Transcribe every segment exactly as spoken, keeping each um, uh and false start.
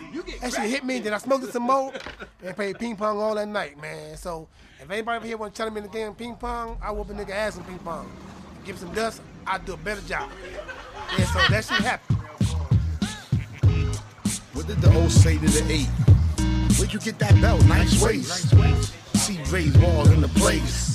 That shit hit me. Then I smoked it some more and played ping pong all that night, man. So if anybody over here want to challenge me in the game of ping pong, I whoop a nigga ass in ping pong. Give some dust, I'll do a better job. Yeah, so that shit happened. What did the old say to the eight? Where'd you get that belt? Nice waist. See Ray's walls in the place.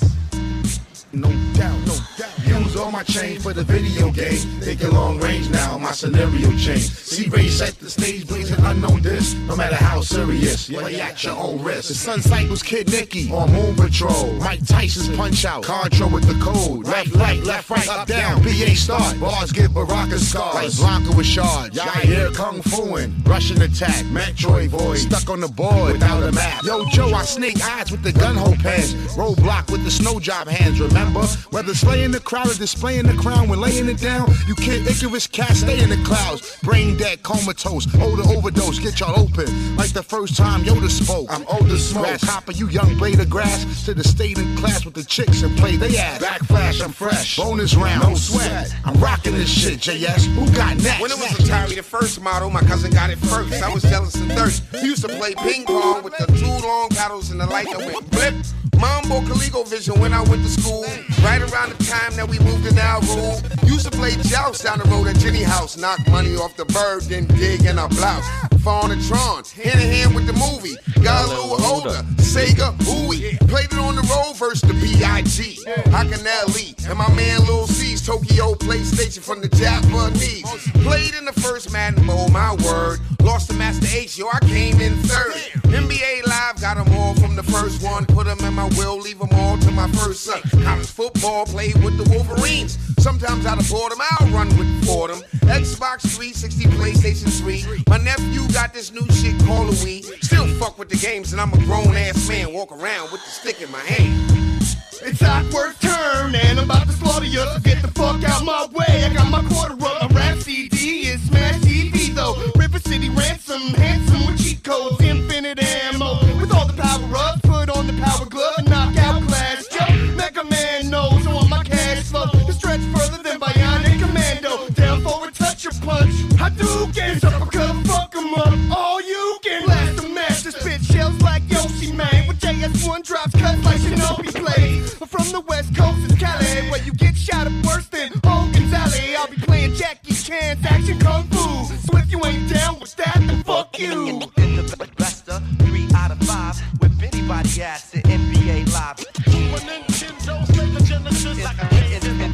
No doubt, no doubt. Use all my chain for the video game. Thinking long range now, my scenario change. See Ray set the stage, blazing unknown this. No matter how serious, you lay at your own risk. The Sun Cycles Kid Nicky on Moon Patrol. Mike Tyson's Punch Out, Contra with the code. Left, right, left, right, up, down. B A start. Bars give Baraka scars. Like Blanca with shards. Y'all hear Kung Fuing. Russian attack. Metroid Void. Stuck on the board without a map. Yo, Joe, I snake eyes with the gun hole pants. Roadblock with the snow job hands. Remember? Whether slaying the crowd or displaying the crown, when laying it down, you can't Icarus cat stay in the clouds. Brain dead, comatose, odor overdose, get y'all open like the first time Yoda spoke. I'm older smoke. Grasshopper, you young blade of grass. To the state in class with the chicks and play they ass. Backflash, I'm fresh. Bonus round, no sweat. I'm rocking this shit, J S. Who got next? When it was Atari, the first model, my cousin got it first. I was jealous and thirst. He used to play ping pong with the two long paddles and the light that went blip. Mambo ColecoVision when I went to school. Right around the time that we moved to Nauru. Used to play joust down the road at Jenny House. Knock money off the bird, then dig in a blouse. Fawn and Tron, hand in hand with the movie. Got a little older, Sega, ooey. Played it on the road versus the B I G. Akinelli and my man Lil C's Tokyo PlayStation from the Japanese. Played in the first Madden Bowl, my word. Lost to Master H, yo, I came in third. N B A Live, got them all from the first one. Put them in my will, leave them all to my first son. College football, played with the Wolverines. Sometimes out of boredom, I'll run with Fordham. Xbox three sixty, PlayStation three. My nephew got this new shit called a Wii. Still fuck with the games, and I'm a grown-ass man. Walk around with the stick in my hand. It's awkward turn, and I'm about to slaughter you, so get the fuck out my way. I got my quarter up, my rap C D is Smash T V though. River City Ransom, handsome with cheat codes, infinite ammo. With all the power-ups, put on the power glove and knock out Clash. Yo, Mega Man knows I want my cash flow to stretch further than Bionic Commando. Down forward, touch your punch. Hadouken, uppercut, fuck 'em up. All you can blast the master, spit shells like Yoshi Man. With J S one drops cuts like Shinobi plays. From the west coast is Cali, where you get shot up worse than Hogan's Alley. I'll be playing Jackie Chan's action kung fu. So if you ain't down with that, then fuck you. In the best of three out of five, with anybody ass to N B A Live. Super Nintendo, Sega Genesis, like a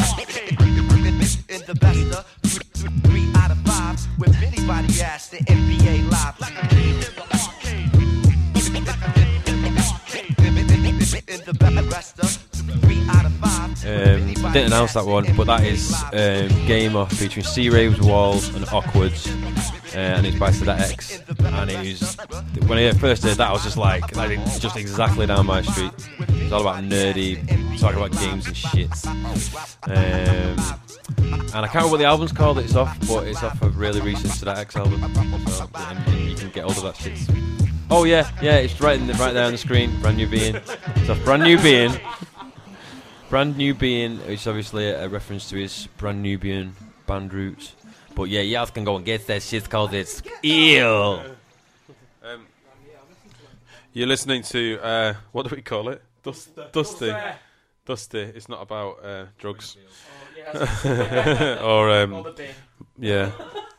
in the best of three out of five, with anybody ass to N B A Live. Like a game in the arcade. In the best of three out of five. Um, didn't announce that one, but that is um, Gamer featuring C-Raves, Walls, and Awkwards, uh, and it's by Sadat X. And it was, when I first heard that, I was just like, like just exactly down my street. It's all about nerdy, talking about games and shit. Um, and I can't remember what the album's called. It's off, but it's off a really recent Sadat X album, so and you can get hold of that shit. Oh yeah, yeah, it's right in the, right there on the screen. Brand New Being. It's a Brand New Being. Brand New Being, which is obviously a reference to his Brand Nubian band roots. But yeah, y'all can go and get that shit called It's Ill. Um, you're listening to, uh, what do we call it? Dust, Dusty. Dusty. It's not about uh, drugs. or, um, yeah.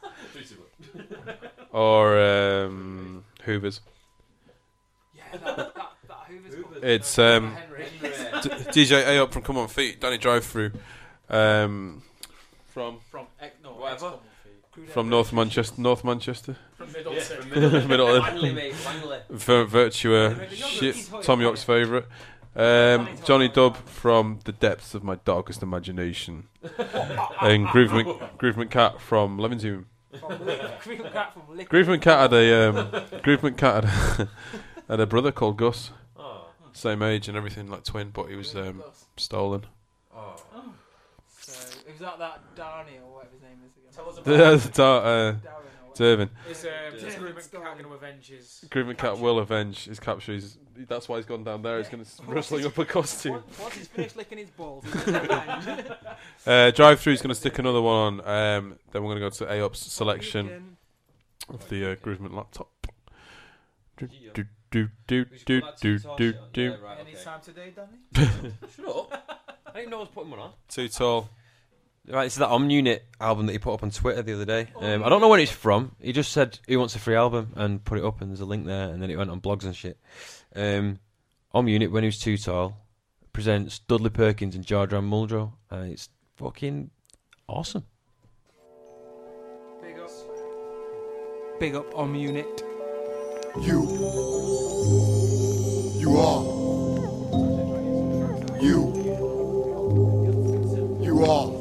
or um, Hoovers. That, that, that Hoover's it's um, D- DJ A Up from Come On Feet, Danny Drive Through, um, from from no, whatever, from North Manchester, North Manchester, from Middleton, yeah, Middleton, Middleton. Langley, mate, Langley. Vir- Virtua, shit, Tom York's favourite, um, Johnny Dub from The Depths of My Darkest Imagination, and Groove Mc, Groove McCat from Levenshulme. Groove McCat had a um, Groove McCat had a, had a brother called Gus. Same age and everything, like twin, but he was um, stolen. Oh. oh. So, it was that that Darnie or whatever his name is again. Tell us about it. Dar- uh, Dervin. Is um, Groove McCat going to avenge his... Groove McCat will avenge his capture. He's, that's why he's gone down there. He's going to wrestling up a costume. Once he's finished licking his balls, uh, Drive Through is going to stick another one on. Um, then we're going to go to A-Up's selection of the uh, Groovement laptop. do do do do do do do do. Any time today, Danny? Shut up. I didn't know I was putting one on. Too tall. Right, it's that Om Unit album that he put up on Twitter the other day. Um, I don't know when it's from. He just said he wants a free album and put it up, and there's a link there, and then it went on blogs and shit. Um, Om Unit, When He Was Too Tall, presents Dudley Perkins and Jardran Muldrow, and it's fucking awesome. Big up. Big up Om Unit. You. You are. You. You are.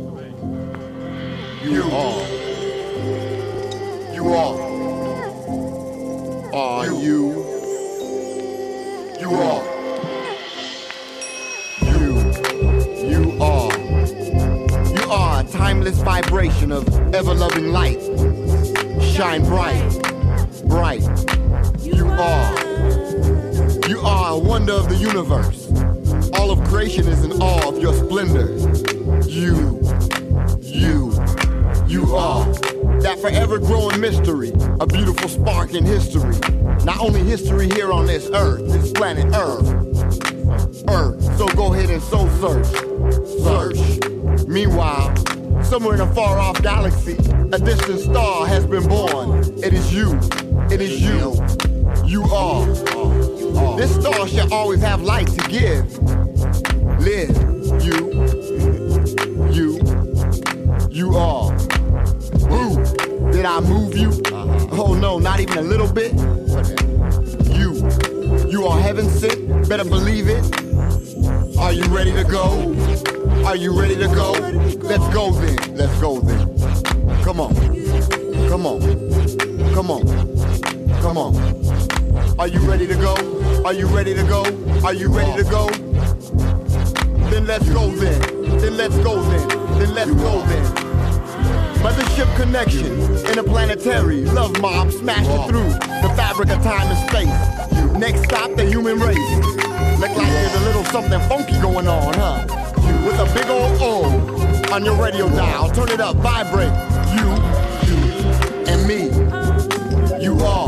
You are. You are. Are you? You are. You. You are. You are a timeless vibration of ever-loving light. Shine bright. Bright. You are. You are a wonder of the universe. All of creation is in awe of your splendor. You. You. You are. That forever growing mystery. A beautiful spark in history. Not only history here on this earth, this planet Earth. Earth. So go ahead and soul search. Search. Meanwhile, somewhere in a far off galaxy, a distant star has been born. It is you. It is you. You are. This star shall always have light to give. Live. You. You. You are. Woo. Did I move you? Oh no, not even a little bit. You. You are heaven sent. Better believe it. Are you ready to go? Are you ready to go? Let's go then. Let's go then. Come on. Come on. Come on. Come on. Are you ready to go? Are you ready to go? Are you ready to go? Then let's go then. Then let's go then. Then let's go then. Mothership connection, interplanetary, love mob smashing through the fabric of time and space. Next stop, the human race. Look like there's a little something funky going on, huh? With a big old O on your radio dial. Turn it up, vibrate. You, you, and me. You are.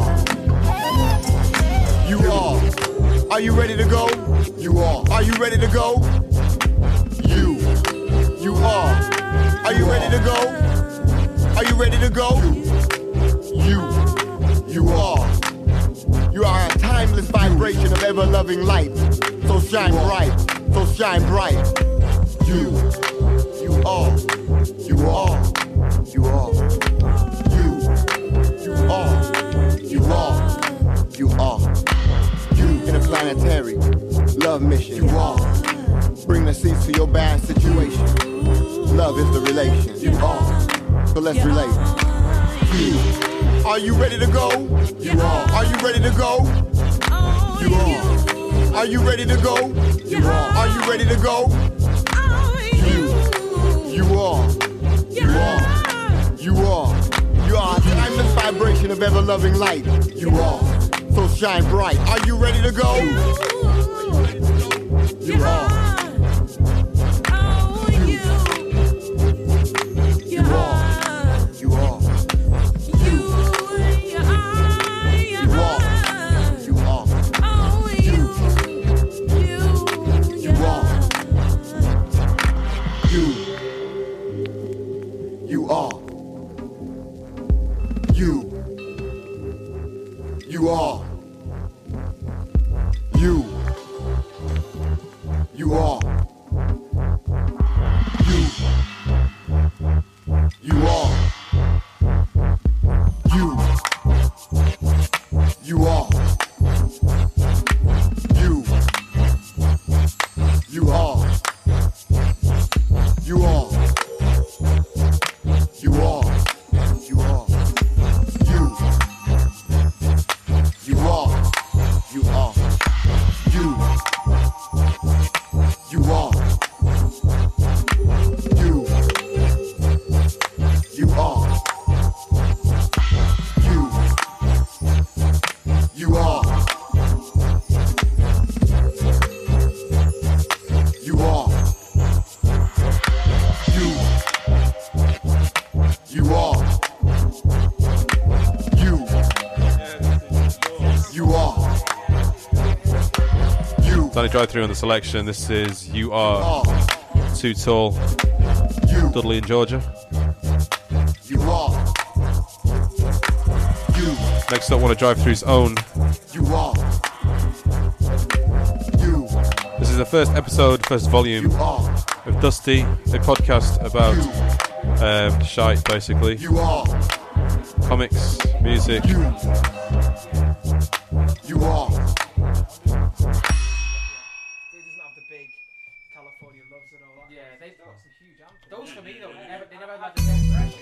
You are. Are you ready to go? You are. Are you ready to go? You. You are. Are you ready to go? Are you ready to go? You. You are. You are a timeless vibration of ever-loving light. So shine bright. So shine bright. You. You are. You are. You are. You. You are. You are. You are. You. Interplanetary. Love mission. You are. Bring the seeds to your bad situation. Love is the relation. You are. So let's relate. You. Are you ready to go? You are. Are you ready to go? You are. Are you ready to go? You are. Are you ready to go? You. You are. You are. You are. You are a timeless vibration of ever-loving light. You are. So shine bright. Are you ready to go? You are. You are. You. You are. You. You are. You. You are. You. You are. You are. You are. You are. You. You are. You are. Danny Drive Through on the selection. This is You Are are, Too Tall. you, Dudley in Georgia. you are, you, Next up, one of Drive Through's own. you are, you, This is the first episode, first volume you are, of Dusty, a podcast about um, shite, basically. you are, Comics, music. you, you are. He doesn't have the big California loves and all that. Yeah, they've got some huge anthems. Those for me though, they never, they never had the same pressure.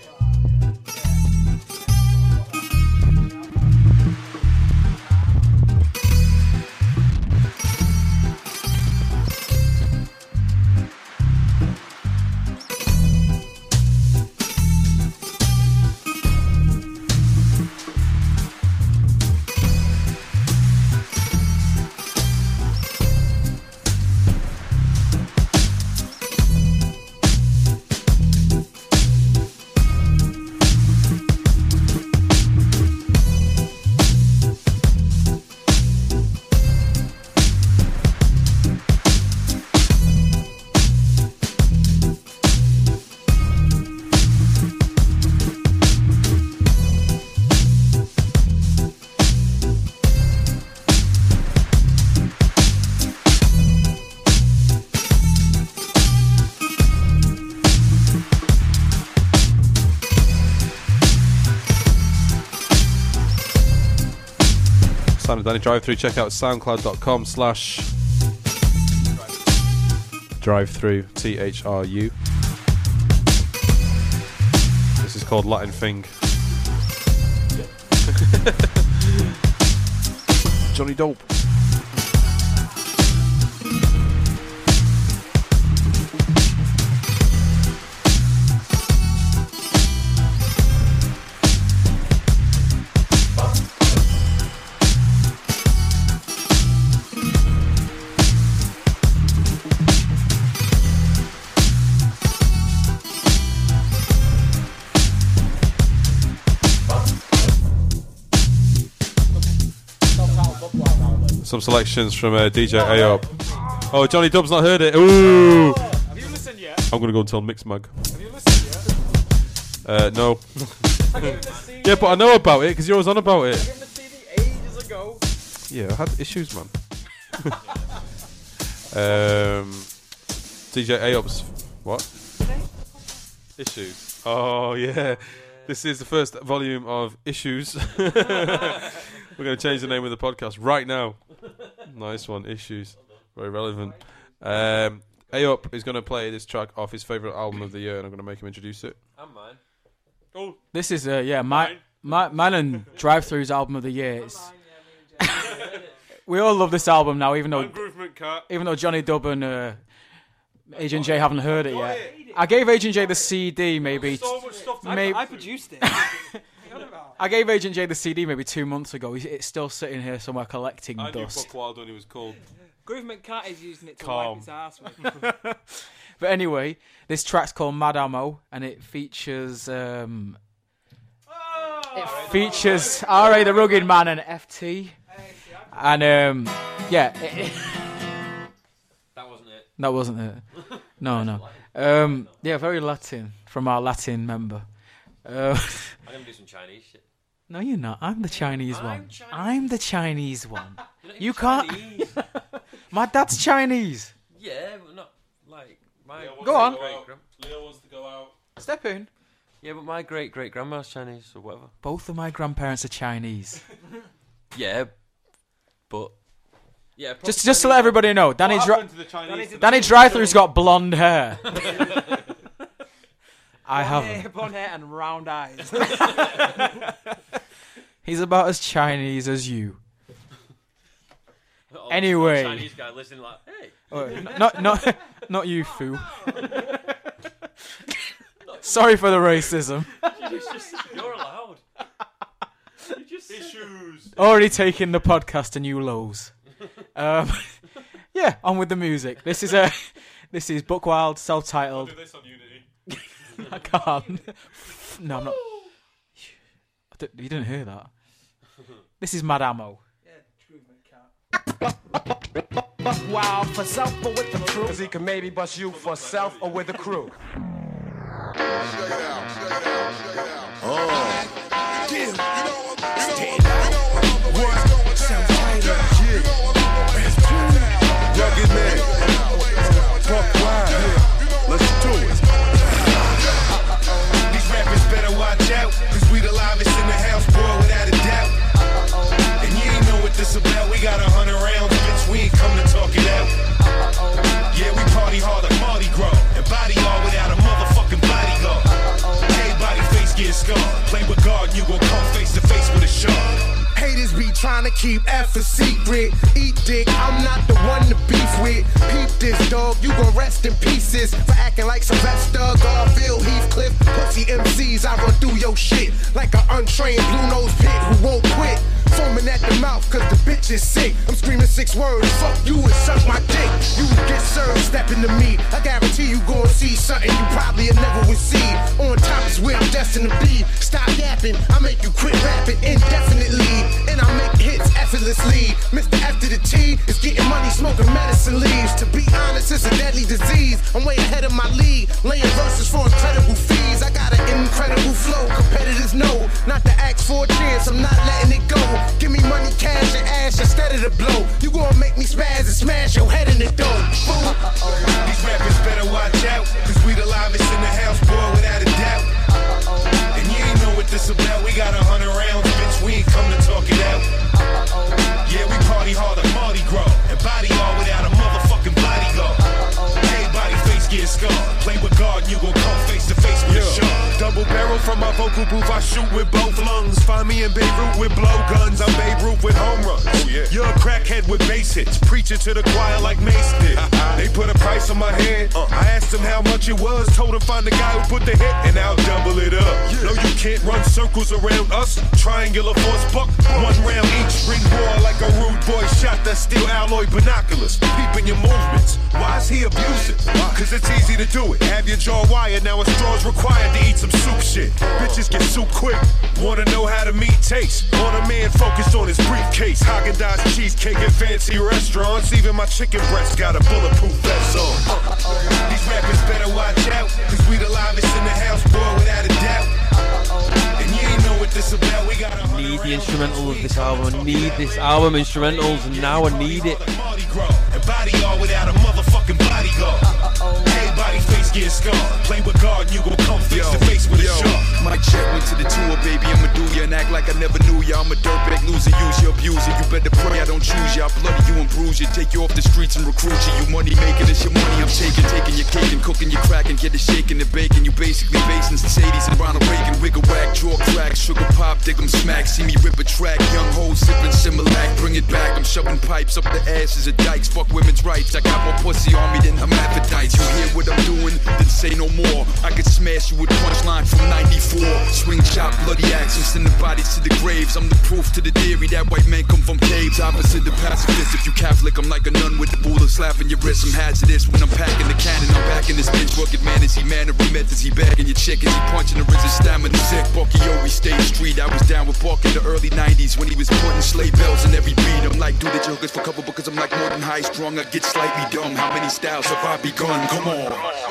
Sound of Danny Drive Through. Check out soundcloud.com slash drive through, T H R U. This is called Latin Thing. Johnny Dope. Some selections from uh, D J Aop. Oh, Johnny Dub's not heard it. Ooh! Have you listened yet? I'm gonna go and tell Mixmag. Have you listened yet? Uh, no. I gave him the C D. Yeah, but I know about it because you're always on about I it. gave him the C D ages ago. Yeah, I had issues, man. um, D J Aop's what? Issues. Oh yeah. This is the first volume of Issues. We're going to change the name of the podcast right now. Nice one, Issues. Very relevant. Um, Aop is going to play this track off his favourite album of the year, and I'm going to make him introduce it. And mine. Oh, This is uh, yeah, my my mine and Drive Through's album of the year. It's, we all love this album now, even though Groovement Cat. even though Johnny Dub and uh, Agent J haven't heard it yet. I gave Agent J the C D maybe. So much stuff to Maybe I produced it. I gave Agent J the C D maybe two months ago. He's- It's still sitting here somewhere collecting I knew dust. Buck Wild when he was called. Groovement Cat is using it to Calm. wipe his ass with. But anyway, this track's called Mad Ammo, and it features um, it features R A the Rugged Man and F T, and um, yeah, it, That wasn't it. that wasn't it. No, no. Um, yeah, very Latin from our Latin member. Uh, I'm gonna do some Chinese shit. no, you're not. I'm the Chinese I'm one. Chinese. I'm the Chinese one. You're not You even can't- Chinese. My dad's Chinese. Yeah, but not like my. Go on. Great gran- Leo wants to go out. Step in. Yeah, but my great great grandma's Chinese or whatever. Both of my grandparents are Chinese. Yeah, but yeah. probably Just, just to let everybody know, Danny, What Dri- happened to the Chinese? Danny Drive-Thru's got blonde hair. I Blonde haven't. hair, blonde hair and round eyes. He's about as Chinese as you. Oh, Anyway. Chinese guy listening like, hey. Oh, n- not, not, not you, foo. Sorry for the racism. You're allowed. You just Issues. Already taking the podcast to new lows. Um, yeah, on with the music. This is a, this is Buckwild, self-titled. Do this on Unity. I can't. No, I'm not. I don't- You didn't hear that. This is Mad Ammo. Yeah, Groovement Cat. Buck wild for self or with the crew. Cause he can maybe bust you for self or with the crew. Oh. Damn. What? Sounds tighter. Yeah. Rugged man. Buck wild. Yeah. Let's do it. These rappers better watch out. Cause we the livest in the house, boy, without a doubt. And you ain't know what this about. We got a hundred rounds, bitch. We ain't come to talk it out. Yeah, we party hard like Mardi Gras. And body all without a motherfucking bodyguard. Everybody face get scarred. Play with God, you gon' come face to face with a shark. Haters be trying to keep F a secret. Eat dick, I'm not the one to beef with. Peep this, dog, you gon' rest in pieces for acting like Sylvester, Garfield, Heathcliff, pussy M Cs. I run through your shit like an untrained blue nose pit who won't quit. Foaming at the mouth cause the bitch is sick. I'm screaming six words, fuck you and suck my dick. You will get served stepping to me. I guarantee you gon' see something you probably never would see. On top is where I'm destined to be. Stop yapping, I make you quit rapping indefinitely. And I make hits effortlessly. Mister F to the T is getting money smoking medicine leaves. To be honest, it's a deadly disease. I'm way ahead of my league. Laying verses for incredible fees. I got an incredible flow. Competitors know not to ask for a chance. I'm not letting it go. Give me money, cash, and ash instead of the blow. You gon' make me spaz and smash your head in the dough. These rappers better watch out. Cause we the livest in the house, boy, without a doubt. And you ain't know what this about. We got a hundred rounds, bitch. We ain't come to talk it out. Yeah, we party hard like Mardi Gras. And body all without a motherfucking bodyguard. Everybody face get scarred. Play with God, you gon' come face to face with yeah. a shark. Double barrel from my vocal booth, I shoot with both lungs. Find me in Beirut with blowguns. I'm Babe Ruth with home runs. Oh, yeah. You're a crackhead with bass hits, preaching to the choir like Mace did. They put a price on my head. Uh, I asked them how much it was, told them find the guy who put the hit, and I'll double it up. Yeah. No, you can't run circles around us. Triangular force buck, one round each. Bring war like a rude boy shot that steel alloy binoculars. Peeping your movements. Why is he abusing? Cause it's easy to do it. Have your jaw wired, now a straw's required to eat some soup shit. Bitches get soup quick. Wanna know how the meat tastes? On a man focused on his briefcase. Haagen-Dazs cheesecake at fancy restaurants. Even my chicken breast got a bulletproof vest on. These rappers better watch out. Cause we the livest in the house, boy, without a doubt. And you ain't know what this about. We got a I need the instrumental of this album. I need this album instrumentals, and now I need it. And body all without a motherfucking bodyguard. Everybody face get scarred. Play with God, you gon' come face to face with yo, a shark. Mic check, went to the tour, baby. I'ma do ya and act like I never knew ya. I'm a dirtbag loser, use ya, abuse ya. You better pray I don't choose ya. I bloody you and bruise ya. Take you off the streets and recruit you. You money making, it's your money I'm taking. Taking your cake and cooking your crack and get it shaking and baking. You basically basing Sadie's and Ronald Reagan. Wiggle whack, jaw crack, sugar pop, dig 'em smack. See me rip a track, young hoes sipping Similac. Bring it back, I'm shoving pipes up the asses of dykes. Fuck women's rights, I got more pussy on me than hermaphrodites. You hear what I'm doing, then say no more. I could smash you with punchline from ninety-four. Swing chop, bloody axe, and send the bodies to the graves. I'm the proof to the theory that white men come from caves. Opposite the pacifist, if you Catholic, I'm like a nun with the ruler slapping your wrist. I'm hazardous when I'm packing the cannon. I'm back in this bitch, rugged man, is he man or met? Is he bagging your chick? Is he punching or is his stamina sick? Bucky always stayed street. I was down with Buck in the early nineties when he was putting sleigh bells in every beat. I'm like, dude, that you hookers for cover because I'm like more than high strung. I get slightly dumb. How many styles have I begun? Come on.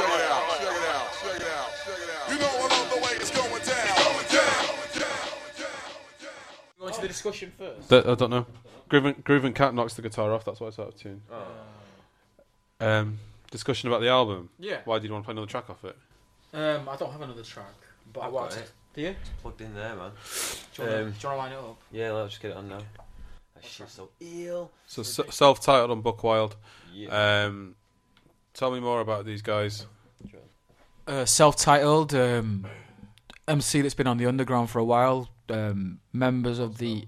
Going to the discussion first. D- I don't know. Groove and, Groove and Cat knocks the guitar off. That's why it's out of tune. Oh. Um, discussion about the album. Yeah. Why did you want to play another track off it? Um, I don't have another track, but I I've want got it. it. Do you? It's plugged in there, man. Do you want Um, to line it up? Yeah, let's just get it on now. That shit's so ill. So s- self-titled on Buckwild. Yeah. Um, tell me more about these guys. Uh, self-titled um, M C that's been on the underground for a while. Um, members of the.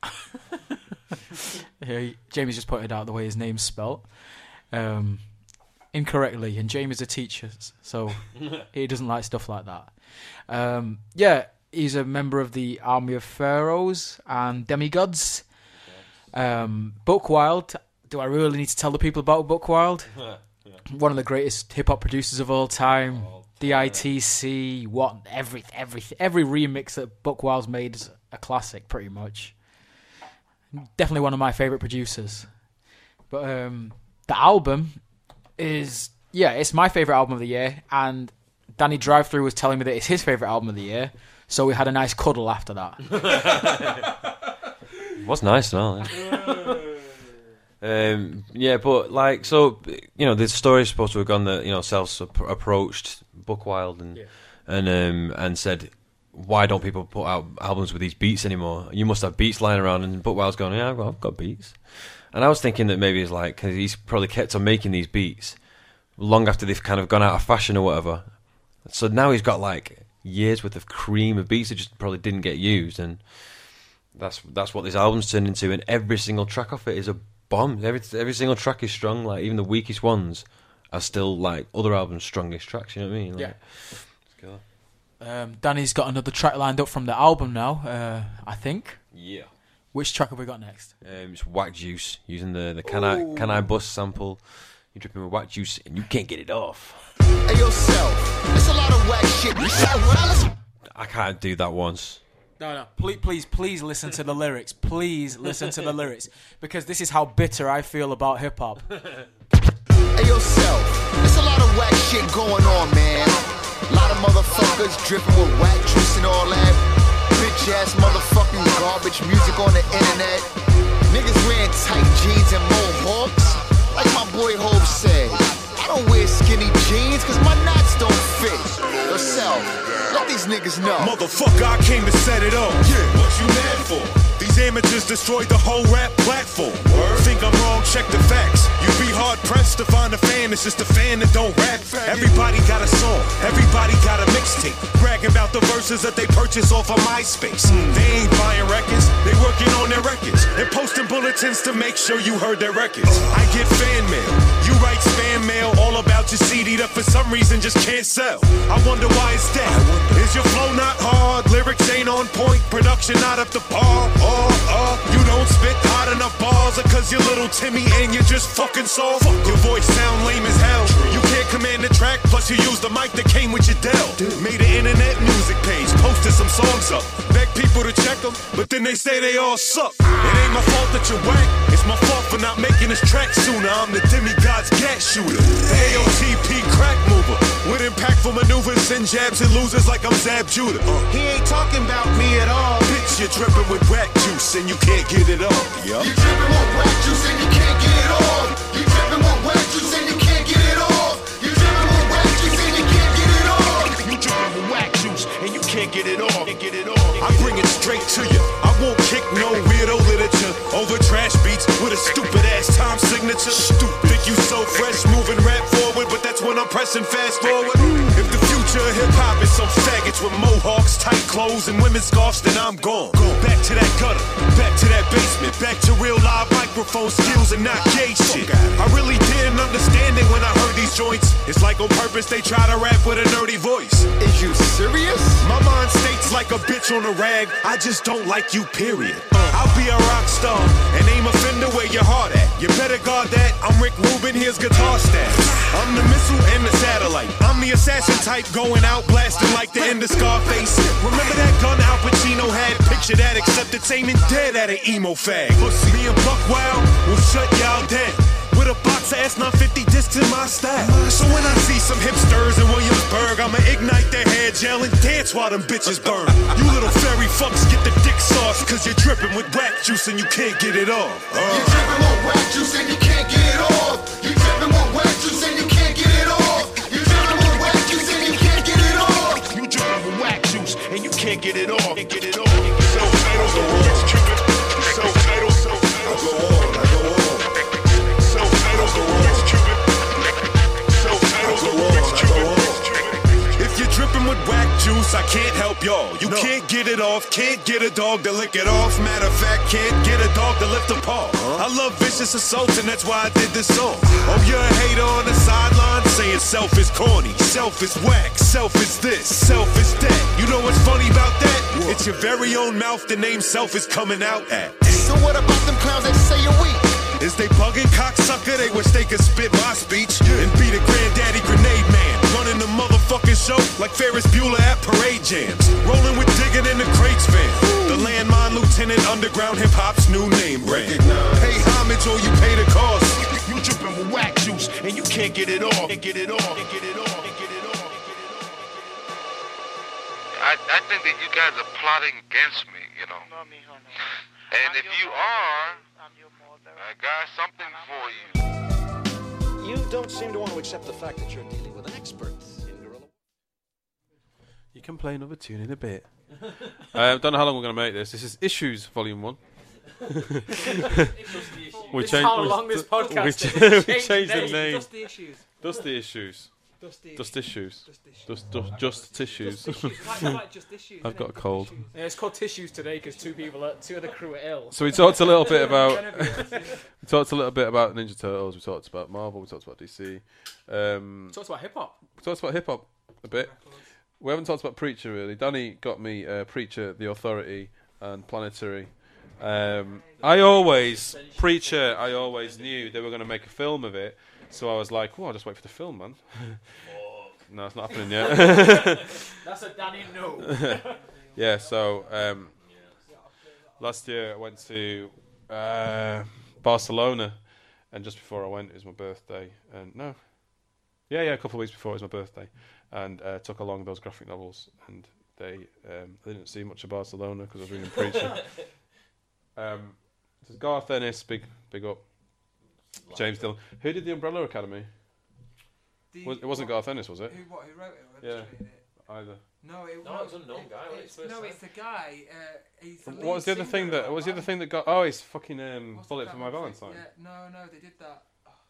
yeah, Jamie's just pointed out the way his name's spelt um, incorrectly, and Jamie's a teacher, so he doesn't like stuff like that. Um, yeah, he's a member of the Army of Pharaohs and Demigods. Um, Buckwild. Do I really need to tell the people about Buckwild? Yeah. One of the greatest hip hop producers of all time. Oh, D I T C, what every every every remix that Buckwild's made is a classic, pretty much. Definitely one of my favorite producers. But um, the album is, yeah, it's my favourite album of the year, and Danny Drive-Thru was telling me that it's his favourite album of the year, so we had a nice cuddle after that. It was nice and all, yeah. um, yeah, but, like, so, you know, the story's supposed to have gone that, you know, Self's approached Buckwild and, yeah. and, um, and said, why don't people put out albums with these beats anymore? You must have beats lying around, and Buckwild's going, yeah, I've got, I've got beats. And I was thinking that maybe it's like, because he's probably kept on making these beats long after they've kind of gone out of fashion or whatever. So now he's got like years worth of cream of beats that just probably didn't get used, and that's that's what this album's turned into. And every single track off it is a bomb. Every every single track is strong. Like even the weakest ones are still like other albums' strongest tracks. You know what I mean? Like, yeah. Let's go. Um, Danny's got another track lined up from the album now. Uh, I think. Yeah. Which track have we got next? Um, it's Whack Juice, using the, the Can I Can I Bust sample. You're dripping with Whack Juice and you can't get it off. Hey yourself, there's a lot of whack shit. I can't do that once. No, no. Please, please, please listen to the lyrics. Please listen to the lyrics, because this is how bitter I feel about hip hop. Hey yourself, there's a lot of whack shit going on, man. A lot of motherfuckers dripping with whack juice and all that. Bitch ass motherfucking garbage music on the internet. Niggas wearing tight jeans and mohawks. Like my boy Hov said, I don't wear skinny jeans cause my knots don't fit. Yourself, let these niggas know. Motherfucker, I came to set it up. Yeah, what you mad for? These amateurs destroyed the whole rap platform. Word? Think I'm wrong, check the facts. You'd be hard pressed to find a fan that's just a fan that don't rap. Everybody got a song, everybody got a mixtape, bragging about the verses that they purchase off of MySpace. Mm. They ain't buying records, they working on their records and posting bulletins to make sure you heard their records. I get fan mail, you write spam mail all about your C D that for some reason just can't sell. I wonder why it's that. Is your flow not hard? Lyrics ain't on point, production not up to par. Or uh, you don't spit hot enough bars, or cause you're little Timmy and you're just fucking soft. Your voice sound lame as hell. You can't command the track, plus you use the mic that came with your Dell. Made an internet music page, posted some songs up, beg people to check them, but then they say they all suck. It ain't my fault that you're whack, it's my fault for not making this track sooner. I'm the demigod's gas shooter, the A O T P crack mover, with impactful maneuvers, send jabs and losers like I'm Zab Judah. Uh, he ain't talking about me at all. Bitch, you're dripping with whack juice and you can't get it off. Yep. You dripping with whack juice and you can't get it off. You dripping with whack juice and you can't get it off. You dripping with whack juice and you can't get it off. You dripping with whack juice and you can't get it off. Get it off. I bring it straight to you. I won't kick no weirdo literature over trash beats with a stupid ass time signature. Stupid. Think you so fresh, moving rap forward, but that's when I'm pressing fast forward. If the future of hip hop is some faggots with mohawks, tight clothes, and women's scarves, then I'm gone. Back to that gutter, back to that basement, back to real live microphone skills and not gay shit. I really didn't understand it when I heard these joints. It's like on purpose they try to rap with a nerdy voice. Is you serious? My mind states like a bitch on a rag. I just don't like you, period. I'll be a rock star and aim a fender where your heart at. You better guard that. I'm Rick Rubin, here's guitar stats. I'm the missile and the satellite. I'm the assassin type going out blasting like the end of Scarface. Remember that gun Al Pacino had? Picture that, except it's aiming dead at an emo fag. Pussy. Me and Buckwild will shut y'all down with a box of S nine fifty discs in my style. So when I see some hipsters in Williamsburg, I'ma ignite their heads, yell and dance while them bitches burn. You little fairy fucks get the dick sauce, cause you're dripping with whack juice and you can't get it off. Uh. You're dripping with whack juice and you can't get it off. You're dripping with whack juice and you can't get it off. You're dripping with whack juice and you can't get it off. You dripping with whack juice and you can't get it off. Can't get it off. So title, so title, so title, so I go on, I go on. So title, so if you're dripping with whack juice, I can't help y'all. You no. can't get it off, can't get a dog to lick it off. Matter of fact, can't get a dog to lift a paw. Huh? I love vicious assault and that's why I did this song. Oh, you're a hater on the sideline saying self is corny, self is whack, self is this, self is that. You know what's funny about that? What? It's your very own mouth the name self is coming out at. So what about them clowns that say you're weak? Is they bugging cocksucker? They wish they could spit my speech yeah. and be the granddaddy grenade man, running the motherfucking show like Ferris Bueller at parade jams, rolling with digging in the crates van. The landmine lieutenant, underground hip hop's new name brand. Pay homage or you pay the cost. You dripping with whack can't get it off. Can't get it off. Can't get it off. Can't get it off. I, I think that you guys are plotting against me, you know. And if you are, I got something for you. You don't seem to want to accept the fact that you're dealing with an expert in gorilla. You can play another tune in a bit. I uh, don't know how long we're going to make this. This is Issues, Volume one. we This is changed, how we, long this podcast we, is. ch- We we changed changed the the name. name. Dusty Issues. Dusty Issues. Dusty Dust issues. Dust Just, just, just tissues. Just issues. Like- like just issues, I've innit? got a cold. Yeah, it's called tissues today because two people, are, two of the crew are ill. So we talked a little bit about we talked a little bit about Ninja Turtles. We talked about Marvel. We talked about D C. Um, We talked about hip hop. We talked about hip hop a bit. We haven't talked about Preacher really. Danny got me uh, Preacher, The Authority, and Planetary. Um, I always Preacher. I always knew they were going to make a film of it, so I was like, "Oh, I'll just wait for the film, man." No, it's not happening yet. That's a Danny no. Yeah. So um, last year I went to uh, Barcelona, and just before I went, it was my birthday. And no, yeah, yeah, a couple of weeks before it was my birthday, and uh, took along those graphic novels, and they um, they didn't see much of Barcelona because I was reading Preacher. um, so Garth Ennis, big big up. James Dillon. Who did the Umbrella Academy? The- Was, it wasn't what- Garth Ennis, was it? Who, what, who wrote it? Or Yeah. illustrated it? Either. No, it, No, it was an unknown guy, wasn't it, It's, first no, time? it's the guy. Uh, he's the What was the lead other thing singer that? of What was the other band. thing that got? Oh, it's fucking um, What's Bullet that for My band? Valentine. Yeah, no, no, they did that.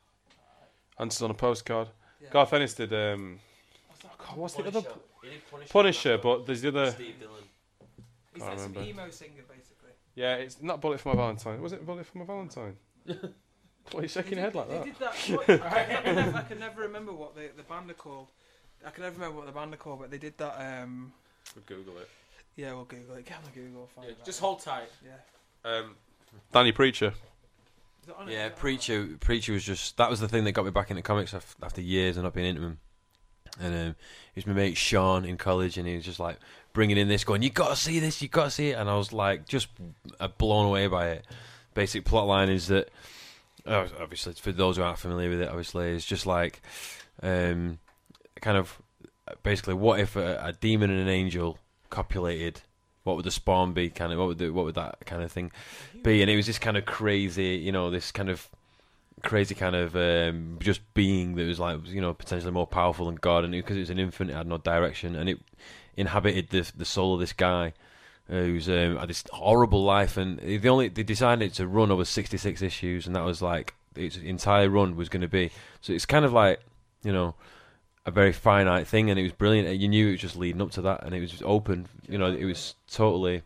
Answers on a Postcard. Yeah. Garth Ennis did. Um, oh God, what's the other? Punisher. He did Punisher. Punisher, but there's the other. Steve Dillon. He's Can't like some remember. emo singer, basically. Yeah, it's not Bullet for My Valentine. Was it Bullet for My Valentine? What are you shaking your head like They that? did that. What, I, can never, I can never remember what the, the band are called. I can never remember what the band are called, but they did that. Um, We'll Google it. yeah, we'll Google it. Get on the Google. Find Yeah, that. just hold tight. Yeah. Um, Danny Preacher. Is it on it? Yeah, Is it on Preacher. Preacher was just that was the thing that got me back into comics af- after years of not being into them. And um, it was my mate Sean in college, and he was just like bringing in this, going, "You got to see this, you got to see it," and I was like just uh, blown away by it. Basic plot line is that, oh, obviously, for those who aren't familiar with it, obviously, it's just like, um, kind of, basically, what if a, a demon and an angel copulated? What would the spawn be? Kind of, what would the, what would that kind of thing be? And it was this kind of crazy, you know, this kind of crazy kind of um, just being that was like, you know, potentially more powerful than God, and because it, it was an infant, it had no direction, and it inhabited the the soul of this guy uh, who's um, had this horrible life, and they only they decided to run over sixty-six issues, and that was like its entire run was going to be. So it's kind of like, you know, a very finite thing, and it was brilliant. And you knew it was just leading up to that, and it was just open. You know, it was totally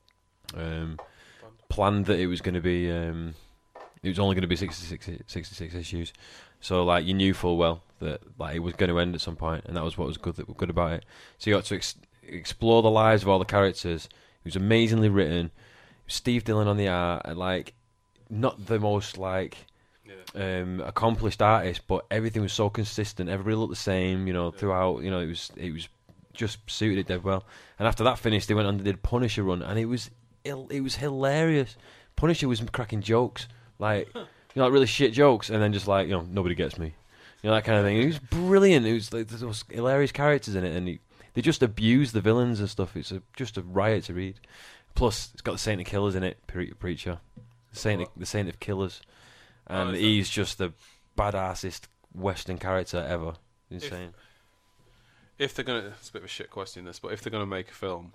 um, planned that it was going to be. Um, it was only going to be sixty-six, sixty-six issues, so like you knew full well that like it was going to end at some point, and that was what was good that good about it. So you got to ex- explore the lives of all the characters. It was amazingly written. Steve Dillon on the art, and like not the most like um, accomplished artist, but everything was so consistent. Everybody looked the same, you know, throughout. You know, it was it was just suited it dead well. And after that finished, they went on and did Punisher run, and it was il- it was hilarious. Punisher was cracking jokes, like you know, like really shit jokes, and then just like, you know, nobody gets me, you know, that kind of thing. It was brilliant. It was like those hilarious characters in it, and he, they just abuse the villains and stuff. It's a, just a riot to read. Plus, it's got the Saint of Killers in it, Pre- Preacher, the Saint, of, the Saint of Killers, and Oh, is he's just the badassest Western character ever. Insane. If, if they're gonna, it's a bit of a shit question this, but if they're gonna make a film,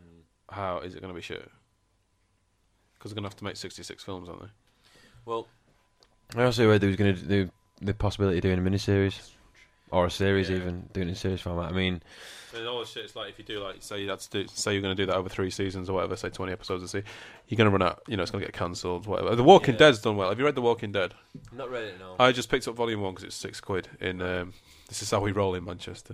how is it gonna be shit? Because they're gonna have to make sixty-six films, aren't they? Well, I also heard there was going to do the possibility of doing a miniseries or a series, Yeah. even doing it in series format. I mean, And all this shit, it's like if you do, like, say you had to do, say you're going to do that over three seasons or whatever, say twenty episodes a season, you're going to run out. You know, it's going to get cancelled. Whatever. The Walking Yeah. Dead's done well. Have you read The Walking Dead? Not read it, no. I just picked up Volume One because it's six quid in. Um, this is how we roll in Manchester.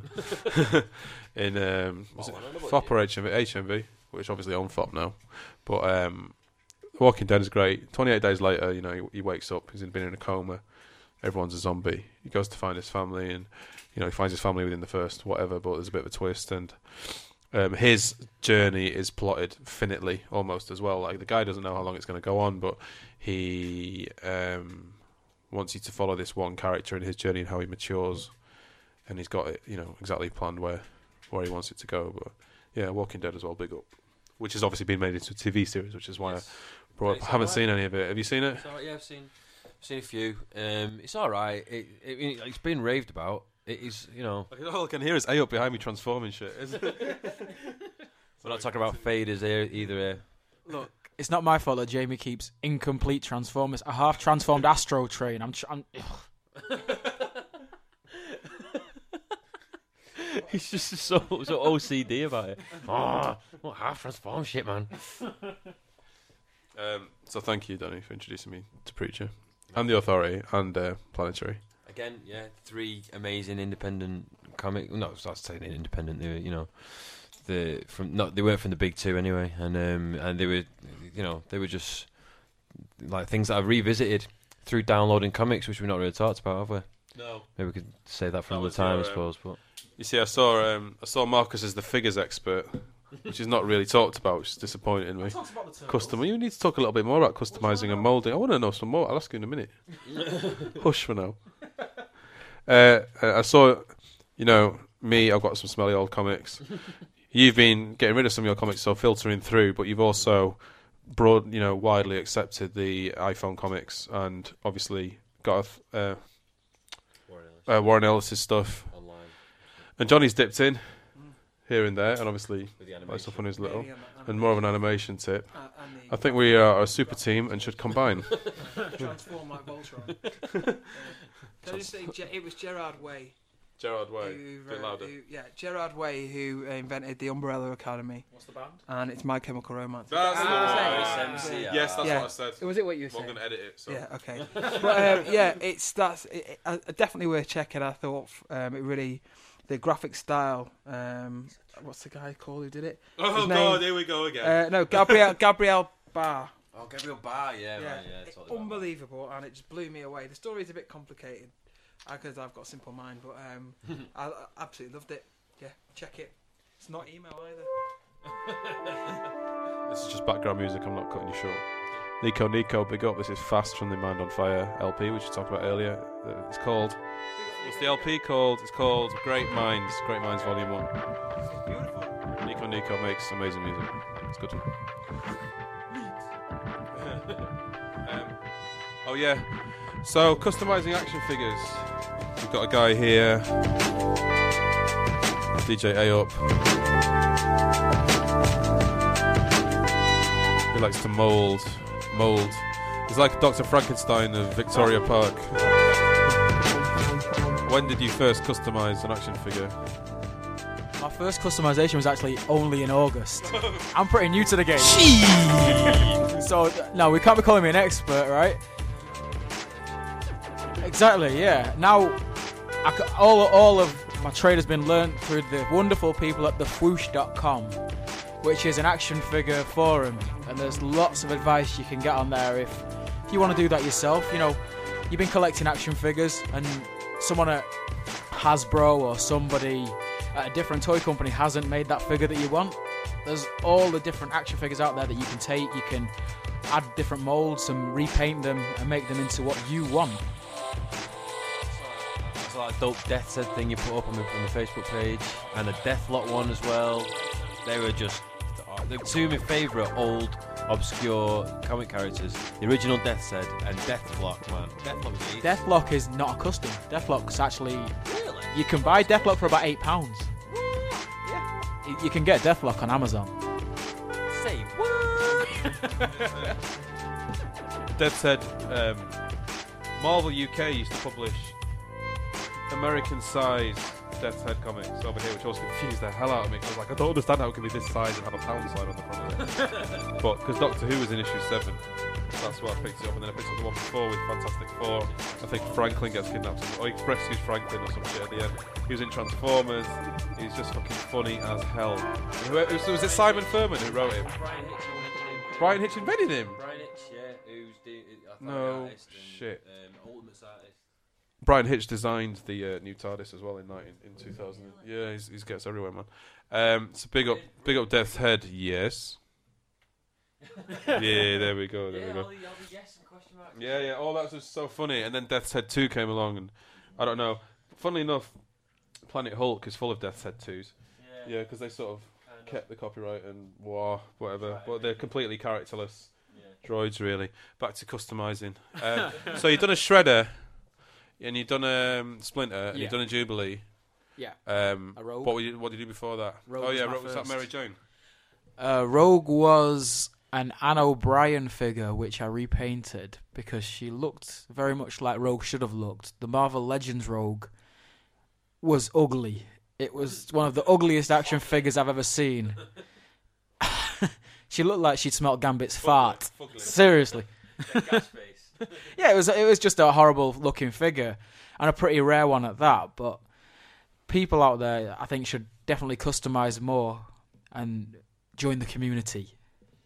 in um, was it Oh, I don't know F about O P or H M V? H M V, which obviously own F O P now, but um, Walking Dead is great. twenty-eight days later, you know, he, he wakes up. He's been in a coma. Everyone's a zombie. He goes to find his family, and you know, he finds his family within the first whatever. But there's a bit of a twist, and um, his journey is plotted finitely almost as well. Like the guy doesn't know how long it's going to go on, but he um, wants you to follow this one character in his journey and how he matures, and he's got it, you know, exactly planned where where he wants it to go. But yeah, Walking Dead as well, big up, which has obviously been made into a T V series, which is why yes. I brought. I haven't right. seen any of it. Have you seen it? It's right, yeah, I've seen seen a few. Um, it's all right. It, it it's been raved about. It is, you know. All I can hear is A up behind me transforming shit. Isn't it? We're not talking about faders here either. Here. Look, it's not my fault that Jamie keeps incomplete Transformers. A half transformed Astro Train. I'm. Tr- I'm He's just so so O C D about it. Oh, what half transformed shit, man. Um, so thank you, Danny, for introducing me to Preacher and The Authority and uh, Planetary. Again, yeah, three amazing independent comic. No, that's saying independent. They were, you know, the from not they weren't from the big two anyway, and um, and they were, you know, they were just like things that I've revisited through downloading comics, which we've not really talked about, have we? No. Maybe we could say that for another time, your, I suppose. But you see, I saw um, I saw Marcus as the figures expert, which is not really talked about, which is disappointing me. Custom. You need to talk a little bit more about customizing and molding. I want to know some more. I'll ask you in a minute. Hush for now. Uh, I saw, you know, me, I've got some smelly old comics. You've been getting rid of some of your comics, so filtering through, but you've also broad, you know, widely accepted the iPhone comics and obviously got uh, Warren, Ellis. uh, Warren Ellis's stuff. Online. And Johnny's dipped in here and there, and obviously like stuff on his little, and more of an animation tip. Uh, I think we are a super team and should combine. Transform like Voltron. Can I just say, it was Gerard Way. Gerard Way. Who, Bit uh, louder. who, yeah, Gerard Way, who uh, invented the Umbrella Academy. What's the band? And it's My Chemical Romance. That's ah, the one. Yes, that's yeah. what I said. Was it what you well, said? I'm going to edit it. So. Yeah, okay. But um, yeah, it's that's it, it, uh, definitely worth checking. I thought um, it really, the graphic style. Um, what's the guy called who did it? Oh His God, name, here we go again. Uh, no, Gabriel Gabriel Barr. Oh, Gabriel Barr, yeah, yeah, man, yeah, it's totally unbelievable, and it just blew me away. The story's a bit complicated because I've got a simple mind, but um, I, I absolutely loved it. Yeah, check it. It's not email either. This is just background music. I'm not cutting you short. Nico, Nico, big up. This is Fast from the Mind on Fire L P, which we talked about earlier. Uh, It's called. What's the L P called? It's called Great Minds. Great Minds Volume One. Beautiful. Nico, Nico makes amazing music. It's good. um, oh yeah. So customizing action figures. We've got a guy here. D J A Up. He likes to mould. Mould. He's like Doctor Frankenstein of Victoria Park. When did you first customise an action figure? My first customization was actually only in August. I'm pretty new to the game. So, no, we can't be calling me an expert, right? Exactly, yeah. Now, I c- all, all of my trade has been learnt through the wonderful people at the whoosh dot com, which is an action figure forum. And there's lots of advice you can get on there if, if you want to do that yourself. You know, you've been collecting action figures and someone at Hasbro or somebody at a different toy company hasn't made that figure that you want. There's all the different action figures out there that you can take. You can add different molds and repaint them and make them into what you want. There's like a dope Death Set thing you put up on the, on the Facebook page, and a Deathlock one as well. They were just the two of my favourite old obscure comic characters: the original Death Set and Deathlock. Man, Deathlock. Deathlock is not a custom. Deathlock's actually really? You can buy Deathlock for about eight pounds. Yeah, you, you can get Deathlock on Amazon. Say what? Death Set. Um, Marvel U K used to publish American-sized Death's Head comics over here, which always confused the hell out of me. Cause I was like, I don't understand how it can be this size and have a pound sign on the front of it. But because Doctor Who was in issue seven, that's why I picked it up. And then I picked up the one before with Fantastic Four. I think Franklin gets kidnapped, or he rescues Franklin or some shit at the end. He was in Transformers. He's just fucking funny as hell. Who, was, was it Simon Furman who wrote him? Brian Hitch invented him. Brian Hitch, yeah, who's the no artist and, shit. Um, Ultimates artist. Brian Hitch designed the uh, new TARDIS as well in nineteen, in two thousand. Yeah, he's, he gets everywhere, man. Um, so big up, big up Death's Head, yes. Yeah, there we go. There Yeah, we go. all the- all the yes and question marks. Yeah, yeah. All that was so funny. And then Death's Head two came along, and I don't know. Funnily enough, Planet Hulk is full of Death's Head twos. Yeah. Yeah, because they sort of kept the copyright and war, whatever. But they're completely characterless droids, really. Back to customizing. Um, so you've done a Shredder, and you've done a um, Splinter, and Yeah. you've done a Jubilee. Yeah. Um, A Rogue. What, were you, what did you do before that? Rogue oh was yeah, my Rogue, was that first. Mary Jane? Uh, Rogue was an Anne O'Brien figure which I repainted because she looked very much like Rogue should have looked. The Marvel Legends Rogue was ugly. It was one of the ugliest action figures I've ever seen. She looked like she'd smelt Gambit's fart. fugly. Seriously. Gas face. Yeah, it was it was just a horrible looking figure and a pretty rare one at that, but people out there I think should definitely customize more and join the community.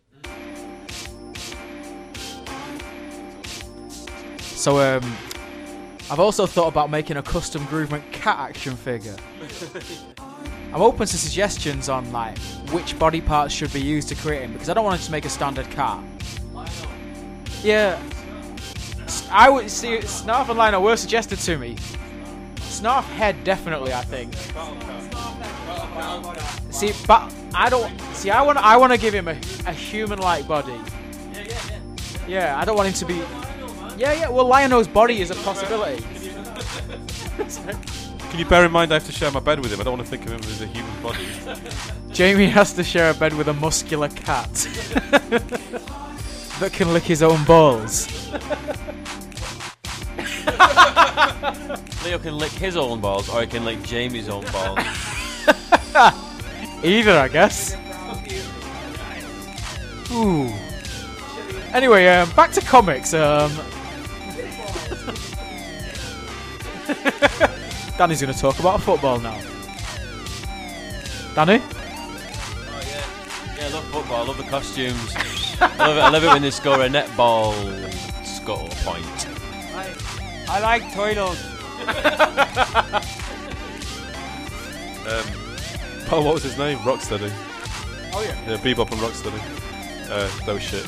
So um I've also thought about making a custom Groovement cat action figure. I'm open to suggestions on like which body parts should be used to create him because I don't want to just make a standard cat. Yeah, I would see Snarf and Lionel were suggested to me. Snarf head definitely, I think. See, but I don't see. I want I want to give him a, a human-like body. Yeah, I don't want him to be. Yeah, yeah. Well, Lionel's body is a possibility. Can you bear in mind I have to share my bed with him? I don't want to think of him as a human body. Jamie has to share a bed with a muscular cat that can lick his own balls. Leo can lick his own balls, or he can lick Jamie's own balls. Either, I guess. Ooh. Anyway, um, back to comics. Um, Danny's going to talk about football now. Danny? Oh, yeah. Yeah, I love football. I love the costumes. I love it. I love it when they score a netball scuttle point. I like toilets. um, oh, what was his name? Rocksteady. Oh, yeah. Yeah, Bebop and Rocksteady. Uh, that was shit.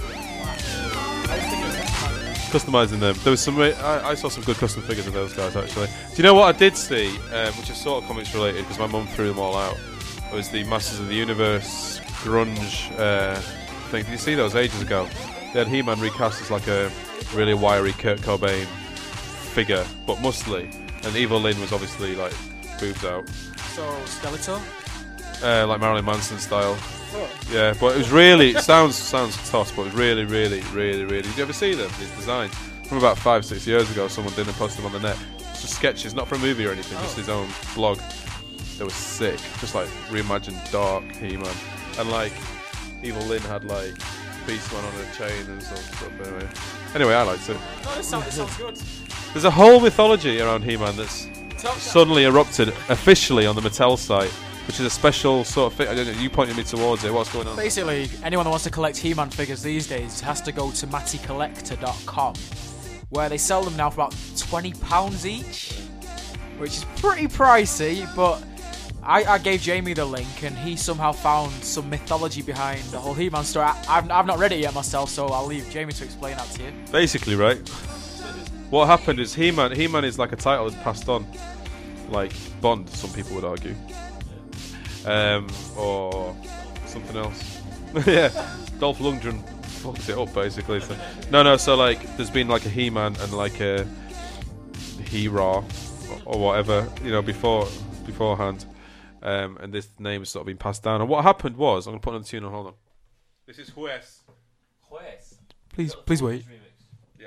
Customizing them. There was some. Re- I, I saw some good custom figures of those guys actually. Do you know what I did see, um, which is sort of comics related because my mum threw them all out? Was the Masters of the Universe grunge uh, thing? Did you see those ages ago? They had He-Man recast as like a really wiry Kurt Cobain figure, but muscly, and Evil Lyn was obviously like boobs out, So, Skeletor? uh, like Marilyn Manson style. Oh. Yeah, but it was really, it sounds sounds toss, but it was really, really, really, really. Did you ever see them? His designs from about five, six years ago. Someone did and posted them on the net. It's just sketches, not for a movie or anything, just his own blog. It was sick, just like reimagined Dark He-Man, and like Evil Lyn had like Beastman on a chain and stuff. Anyway, anyway, I liked it. No, this sounds, this sounds good. There's a whole mythology around He-Man that's Tell- suddenly erupted officially on the Mattel site, which is a special sort of thing. I don't know, you pointed me towards it. What's going on? Basically, anyone that wants to collect He-Man figures these days has to go to matty collector dot com, where they sell them now for about twenty pounds each, which is pretty pricey, but I, I gave Jamie the link, and he somehow found some mythology behind the whole He-Man story. I, I've, I've not read it yet myself, so I'll leave Jamie to explain that to you. Basically, right? What happened is He-Man. He-Man is like a title that's passed on, like Bond. Some people would argue, um, or something else. Yeah, Dolph Lundgren fucked it up basically. So. No, no. So like, there's been like a He-Man and like a He-Ra or, or whatever, you know, before beforehand. Um, and this name has sort of been passed down. And what happened was, I'm going to put on the tune on, hold on. This is Juez. Juez. Please, please wait. Yeah.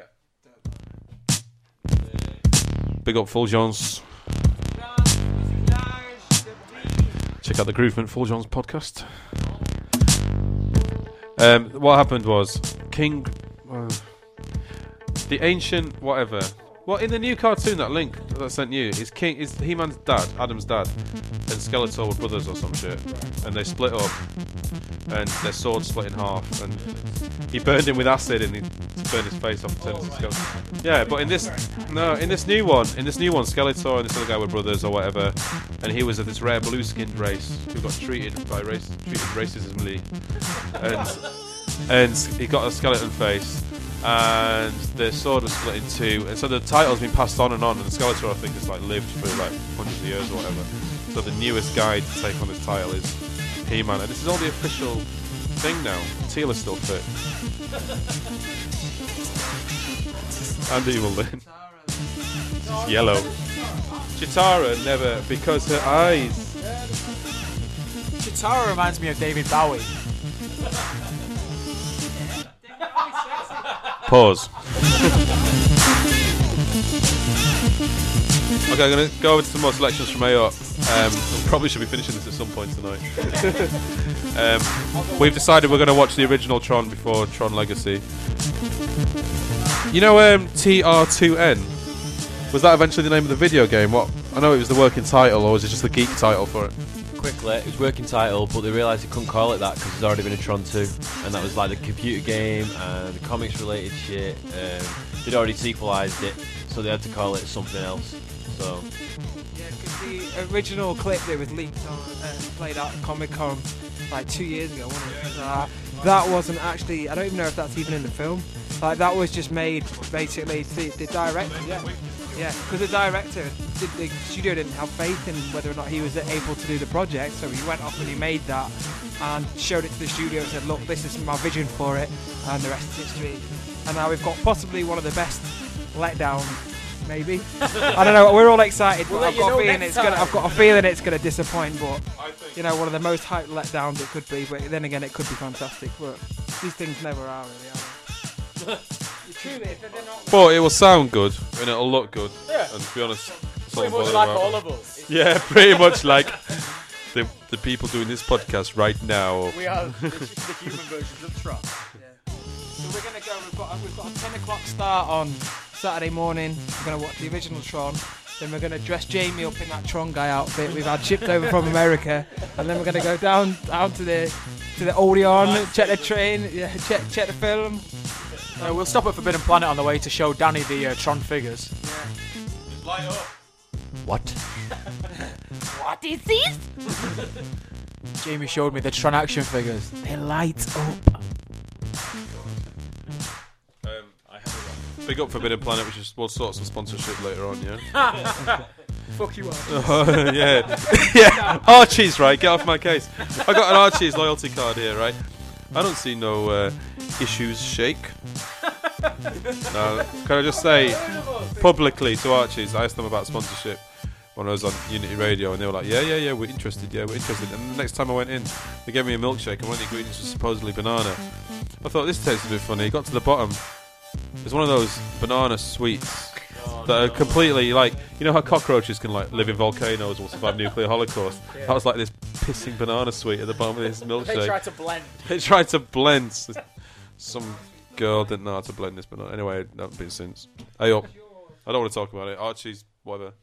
Big up Fulgence. Check out the Groovement Fulgence podcast. Um, what happened was, King... Uh, the ancient whatever... Well, in the new cartoon, that link that I sent you is King is He-Man's dad, Adam's dad, and Skeletor were brothers or some shit, and they split up, and their swords split in half, and he burned him with acid, and he burned his face off and turned into Skeletor. Yeah, but in this no, in this new one, in this new one, Skeletor and this other guy were brothers or whatever, and he was of this rare blue-skinned race who got treated by race treated racismly, and and he got a skeleton face, and the sword was split in two, and so the title's been passed on and on, and the Skeletor I think has like lived for like hundreds of years or whatever. So the newest guy to take on this title is He-Man, and this is all the official thing now. Teal is still fit. And Evil Lynn. She's yellow. Chitara never, because her eyes. Chitara reminds me of David Bowie. Pause. Okay, I'm going to go over to some more selections from A O P. Um, we probably should be finishing this at some point tonight. um, we've decided we're going to watch the original Tron before Tron Legacy. You know um, T R two N? Was that eventually the name of the video game? What? I know it was the working title, or was it just the geek title for it? Quickly, it was working title, but they realised they couldn't call it that because there's already been a Tron two, and that was like the computer game and the comics related shit. Um, they'd already sequelised it, so they had to call it something else. So yeah, because the original clip that was leaked on uh, played out at Comic Con like two years ago, wasn't it? Uh, that wasn't actually. I don't even know if that's even in the film. Like that was just made basically. The, the director, yeah, yeah, because the director, did, the studio didn't have faith in whether or not he was able to do the project, so he went off and he made that and showed it to the studio and said, "Look, this is my vision for it," and the rest is history. And now we've got possibly one of the best letdowns. Maybe I don't know. We're all excited, but We'll I've let you got a know feeling next it's gonna. time. I've got a feeling it's gonna disappoint. But you know, one of the most hyped letdowns it could be. But then again, it could be fantastic. But these things never are really. Are they? Truly, if they're not. But it will sound good and it'll look good. Yeah. And to be honest, that's Pretty all I'm much bothered like about. all of us. Yeah, pretty much like the the people doing this podcast right now. We are the, the human versions of Tron. So we're gonna go. We've got. We've got a ten o'clock start on Saturday morning. We're gonna watch the original Tron. Then we're gonna dress Jamie up in that Tron guy outfit we've had shipped over from America, and then we're gonna go down down to the to the Odeon, check the train, yeah, check check the film. Uh, we'll stop at Forbidden Planet on the way to show Danny the uh, Tron figures. Just light up. what? What is this? Jamie showed me the Tron action figures. They light up. Um, Big up Forbidden Planet, which is we'll sort some sponsorship later on, yeah. Fuck you up. Oh, yeah, yeah. Archie's right. Get off my case. I got an Archie's loyalty card here, right? I don't see no uh, issues shake. No, can I just say publicly to Archie's, I asked them about sponsorship when I was on Unity Radio, and they were like, "Yeah, yeah, yeah, we're interested. Yeah, we're interested." And the next time I went in, they gave me a milkshake, and one of the ingredients was supposedly banana. I thought this tastes a bit funny. Got to the bottom. It's one of those banana sweets that are completely like, you know how cockroaches can like live in volcanoes or survive nuclear holocaust. Yeah. That was like this pissing banana sweet at the bottom of this milkshake. They tried to blend. They tried to blend. Some girl didn't know how to blend this banana. Anyway, that haven't been since. Hey up. I don't want to talk about it. Archie's whatever.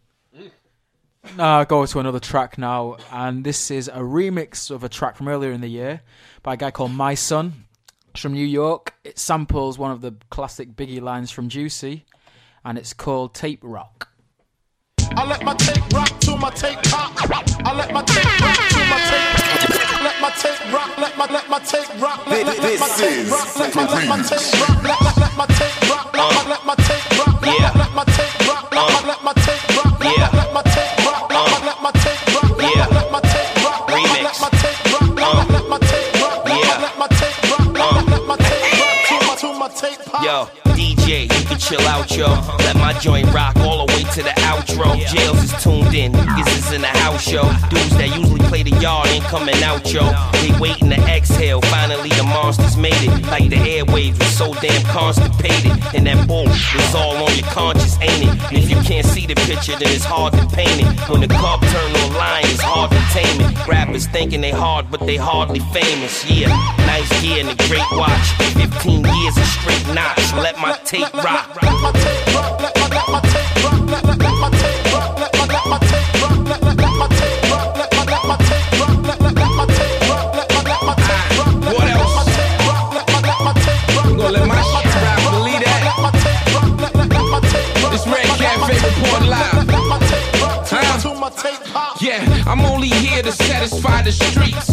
Now I go to another track now, and this is a remix of a track from earlier in the year by a guy called My Son. It's from New York. It samples one of the classic Biggie lines from Juicy, and it's called Tape Rock. I let my tape rock to my tape pop. I let my tape rock to my tape. Let my tape rock. Let my let my tape rock. Let let let my tape rock. Let my let my tape rock. Let let let my tape rock. Let my let my tape rock. Yeah. Let my tape rock. Let my let my tape rock. Yeah. Let my tape rock. Let my let my tape rock. Yeah. Let my tape rock. Remix. Let my tape rock. Let my tape rock. Yeah. Let my tape rock. Let my tape rock to my to my tape pop. Yo, D J, you can chill out, yo. Let my joint rock all the way to the outro. Jails is tuned in, niggas is in the house, yo. Dudes that usually play the yard ain't coming out, yo. They waiting to exhale, finally the monsters made it. Like the airwaves was so damn constipated. And that bull is all on your conscience, ain't it? And if you can't see the picture, then it's hard to paint it. When the club turn online, it's hard to tame it. Rappers thinking they hard, but they hardly famous, yeah. Nice gear and a great watch. Fifteen years of straight notch. Let my tape rock. Let my tape rock. Let my let my tape rock. Let let let my tape rock. Let my let my tape rock. Let let let my tape rock. Let my let my tape rock. Let let let my tape rock. Let my let my tape rock. What else? Let my tape rock. Let my let my tape rock. You gonna let my shit rap? Believe that? Let my tape rock. Let let let my tape rock. This Red Cafe report live. Let my tape rock. To my tape pop. Yeah, I'm only here to satisfy the streets. I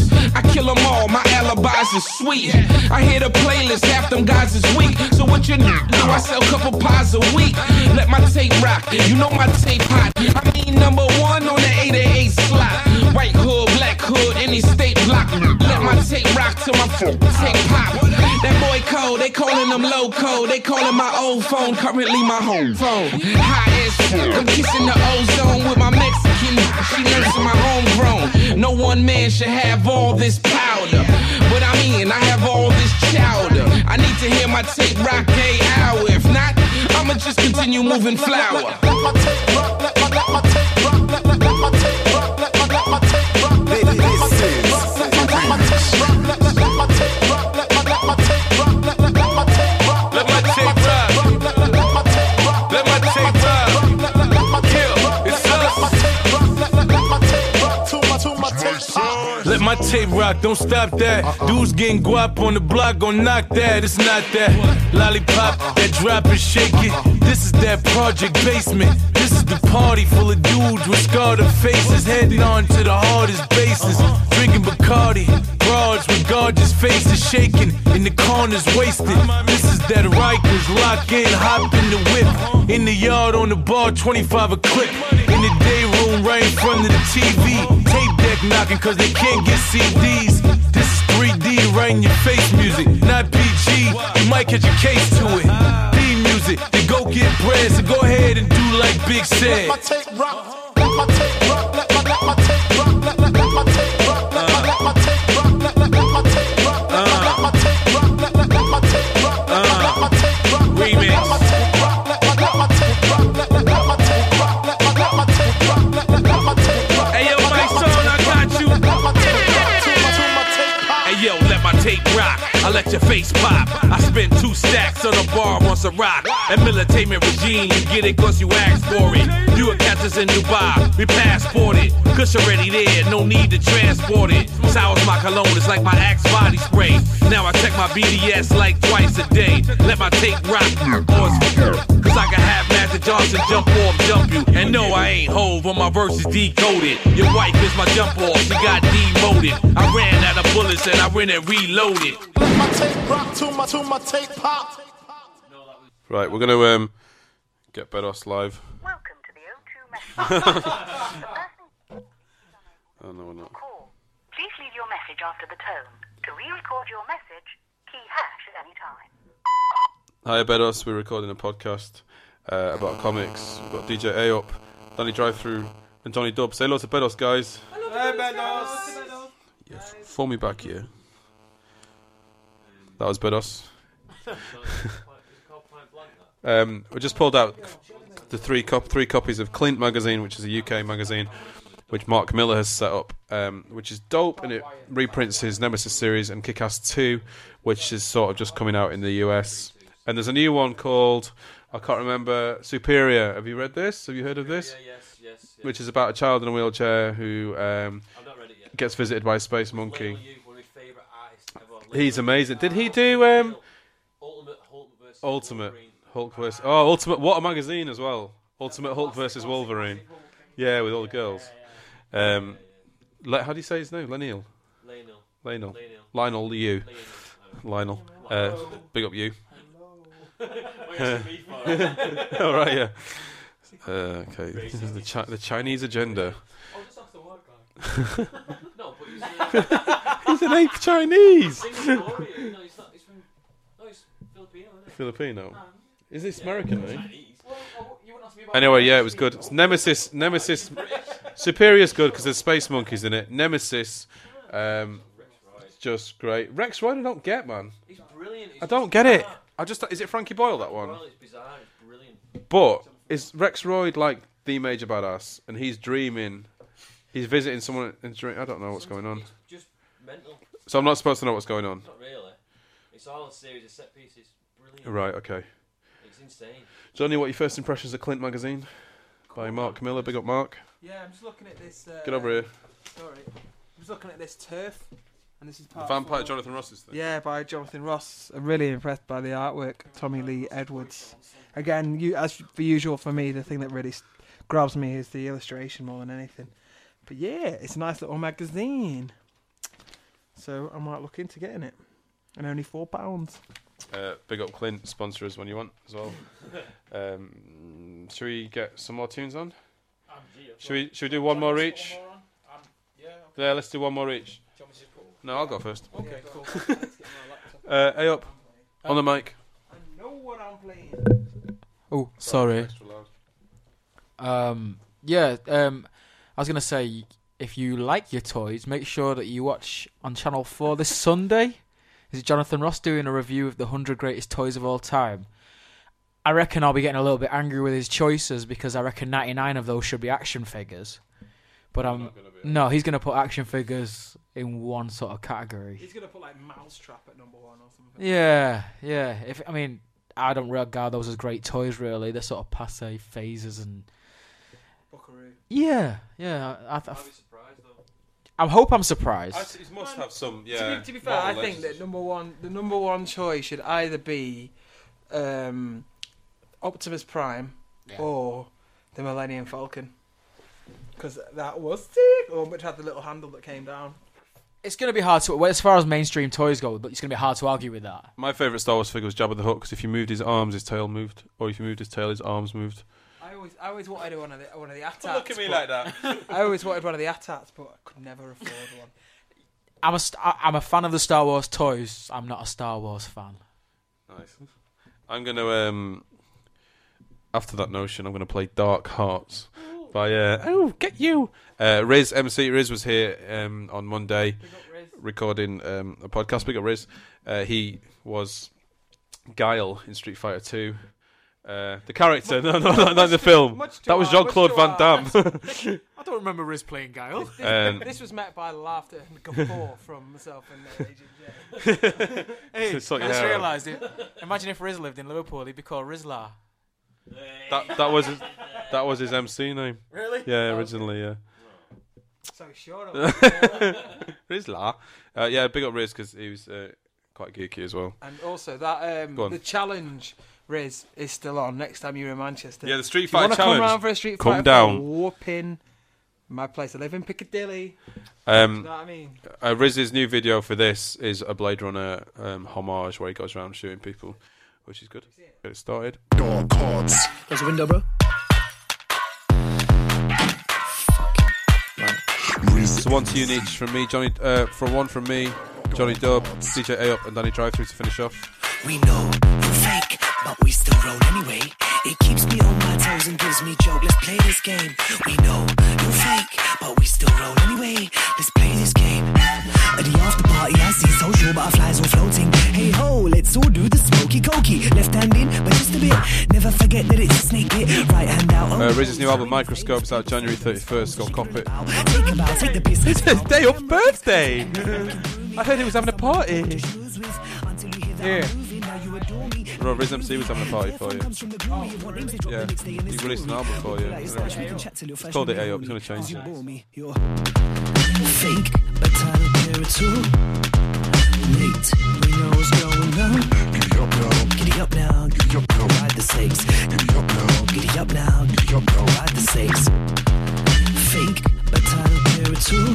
kill them all, my alibis is sweet. I hear the playlist, half them guys is weak. So what you do? I sell couple pies a week. Let my tape rock, you know my tape hot. I mean number one on the eight eight slot. White hood, black hood, any state block. Let my tape rock till my tape pop. That boy cold, they calling them loco. They calling my old phone, currently my home phone. High as fuck, I'm kissing the ozone with my Mexican. She nursing my homegrown. No one man should have all this powder, but I mean I have all this chowder. I need to hear my tape rock a hour. If not, I'ma just continue moving flour. Let my tape rock, let my, let my tape rock, let my, let my tape rock, let my, let my tape rock. This is let my tape rock, let my, let my tape rock, let my, let my tape rock, let my, let my tape rock. Let my tape rock, let my tape rock, let my tape rock. Kill, it's us. Let my tape rock, don't stop that. Dudes getting guap on the block, gon' knock that. It's not that lollipop, that drop and shake it. This is that project basement. This is the party full of dudes with scarred faces, heading on to the hardest bases. Drinking Bacardi, broads with gorgeous faces shaking, in the corners wasted. This is that Rikers, lock in, hop in the whip. In the yard on the bar, twenty-five a clip. In the day room, right in front of the T V. Tape deck knocking cause they can't get C Ds. This is three D, right in your face music, not P G. You might catch a case to it. B music, then go get bread, so go ahead and do like Big said. Let my tape rock, let my tape rock, let my, let my tape rock, let my, let my tape rock, let my, let my tape rock, let my, let my tape rock, let my, let my tape rock, let my, let my tape rock, let my, let my tape rock, remix. Let my tape rock, let my, let my tape rock, let my, let my tape rock, let my, let my tape rock, let my, let my tape rock. Hey yo, my son, I got you. Let my tape rock, to my, to my tape pop. Hey yo, let my tape rock. I let your face pop. I spent two stacks on a bar once a rock. That militainment regime, you get it cause you asked for it. You would catch us in Dubai, we passport it. Kush already there, no need to transport it. Sour's my cologne, it's like my Axe body spray. Now I check my B D S like twice a day. Let my tape rock, cause I can have Magic Johnson jump off, jump you. And no, I ain't Hove when my verse is decoded. Your wife is my jump off, she got demoted. I ran out of bullets and I ran and reloaded. Let my tape rock to my, to my tape pop. Right, we're going to um, get Bedos live. Welcome to the O two message. Oh, no, we're not. Please leave your message after the tone. To re-record your message, key hash at any time. Hi, Bedos. We're recording a podcast uh, about comics. We've got D J A up, Danny Drive-Thru, and Johnny Dub. Say hello to Bedos, guys. Hello, Bedos. Yeah, phone me back here. That was Bedos. um, we just pulled out the three cop three copies of Clint magazine, which is a U K magazine, which Mark Miller has set up, um, which is dope, and it reprints his Nemesis series and Kick-Ass two, which is sort of just coming out in the U S. And there's a new one called, I can't remember, Superior. Have you read this? Have you heard of this? Yeah, yes, yes, yes. Which is about a child in a wheelchair who um, gets visited by a space monkey. He's amazing. Did he do um, Ultimate Hulk versus Ultimate Hulk versus Oh, Ultimate what a magazine as well. Ultimate Hulk versus Wolverine. Yeah, with all the girls. Um, Le- how do you say his name? Lionel. Lionel. Lionel. You. Lionel. Uh, big up you. All right, yeah. Uh, okay, this is the chi- the Chinese agenda. No, but he's, uh, he's an ape Chinese. no, he's not. He's from. No, he's Filipino. Isn't he? Filipino. Is this American? Eh? Well, you wouldn't ask me about Anyway, yeah, it was good. It's Nemesis. Nemesis. Superior's good because there's space monkeys in it. Nemesis, um, just great. Rex Royd, I don't get, man. He's brilliant. He's I don't get it. I just is it Frankie Boyle that one? Well, it's bizarre. It's brilliant. But is Rex Royd like the major badass, and he's dreaming? He's visiting someone in dream. I don't know what's going on. It's just mental. So I'm not supposed to know what's going on. Not really. It's all a series of set pieces. Brilliant. Right. Okay. It's insane. Johnny, what are your first impressions of Clint magazine by Mark Miller? Big up, Mark. Yeah, I'm just looking at this. Uh, Get over here. Sorry, I'm just looking at this turf, and this is part. Vampire of, Jonathan Ross's thing. Yeah, by Jonathan Ross. I'm really impressed by the artwork. Tommy Lee Edwards. Again, you as for usual for me, the thing that really grabs me is the illustration more than anything. But yeah, it's a nice little magazine. So I might look into getting it. And only four pounds. Uh, big up Clint, sponsor us when you want as well. um, should we get some more tunes on? Um, gee, should we Should we do one more each? One more on? Um, yeah, okay. Yeah, let's do one more each. Do you want me to just put- No, I'll go first. Okay, cool. uh, hey up, on the mic. I know what I'm playing. Oh, sorry. Extra loud. Um, yeah, um, I was going to say, if you like your toys, make sure that you watch on Channel four this Sunday. Is it Jonathan Ross doing a review of the one hundred greatest toys of all time? I reckon I'll be getting a little bit angry with his choices because I reckon ninety-nine of those should be action figures. But I'm no, he's going to put action figures in one sort of category. He's going to put like Mousetrap at number one or something. Yeah, yeah. If I mean, I don't regard those as great toys, really. They're sort of passe phases and... Buckaroo. Yeah, yeah. I, I, I, I'll be surprised though. I hope I'm surprised. I, it must have some, yeah. To be, to be fair, I think that number one, the number one choice should either be um, Optimus Prime Yeah. or the Millennium Falcon, because that was sick. Or which had the little handle that came down. It's going to be hard to, well, as far as mainstream toys go, but it's going to be hard to argue with that. My favourite Star Wars figure was Jabba the Hutt because if you moved his arms, his tail moved, or if you moved his tail, his arms moved. I always, I always wanted one of the one of the A T A Ts. Don't look at me but- like that. I always wanted one of the A T A Ts, but I could never afford one. I'm a, st- I'm a fan of the Star Wars toys. I'm not a Star Wars fan. Nice. I'm going to, um, after that notion, I'm going to play Dark Hearts by, uh, oh, get you. Uh, Riz, M C Riz was here um, on Monday recording um, a podcast. Big up Riz. Uh, he was Guile in Street Fighter two. Uh, the character, no, no, no, not in the film. That was Jean-Claude Van Damme. I don't remember Riz playing Guile. This, Um, this was met by laughter and guffaw from myself and uh, Agent J. Hey, Just sort I your just hair out. realised it. Imagine if Riz lived in Liverpool, he'd be called Rizla. that that was his, that was his M C name. Really? Yeah, originally, yeah. So short. Rizla. Uh, yeah, big up Riz because he was uh, quite geeky as well. And also that Go um, on. the challenge, Riz, is still on next time you're in Manchester. Yeah, the Street If you Fighter wanna challenge. Come round for a Street Come Fighter down. for a whooping. My place. I live in Piccadilly. Um, Do you know what I mean? uh, Riz's new video for this is a Blade Runner um, homage where he goes around shooting people, which is good. Get it started. Dark Hearts. There's a window, bro. So one tune each from me, Johnny. Uh, from one from me, Johnny Dub, D J A Up, and Danny Drive Through to finish off. We know you're fake, but we still roll anyway. It keeps me on my toes and gives me joke. Let's play this game. We know you're fake, but we still roll anyway. Let's play this game. At the after party, I see social butterflies all floating. Hey ho, let's all do the smoky cokey. Left hand in, but just a bit. Never forget that it's a snake bit. Right hand out. Uh, Riz's new album Microscope's out January thirty-first. Go cop it. Take a bow, take the piss. It's his day of birthday. I heard he was having a party. Yeah. Bro, Riz M C was having a party for you. Yeah, he released an album for you. It's called it A Up. It's going to change it. Fake, but I don't care at all. Mate, we know what's going on. Giddy up now, giddy up now, giddy up now, ride the stakes. Giddy up now, giddy up now, giddy up now, ride the stakes. Fake, but I don't care at all.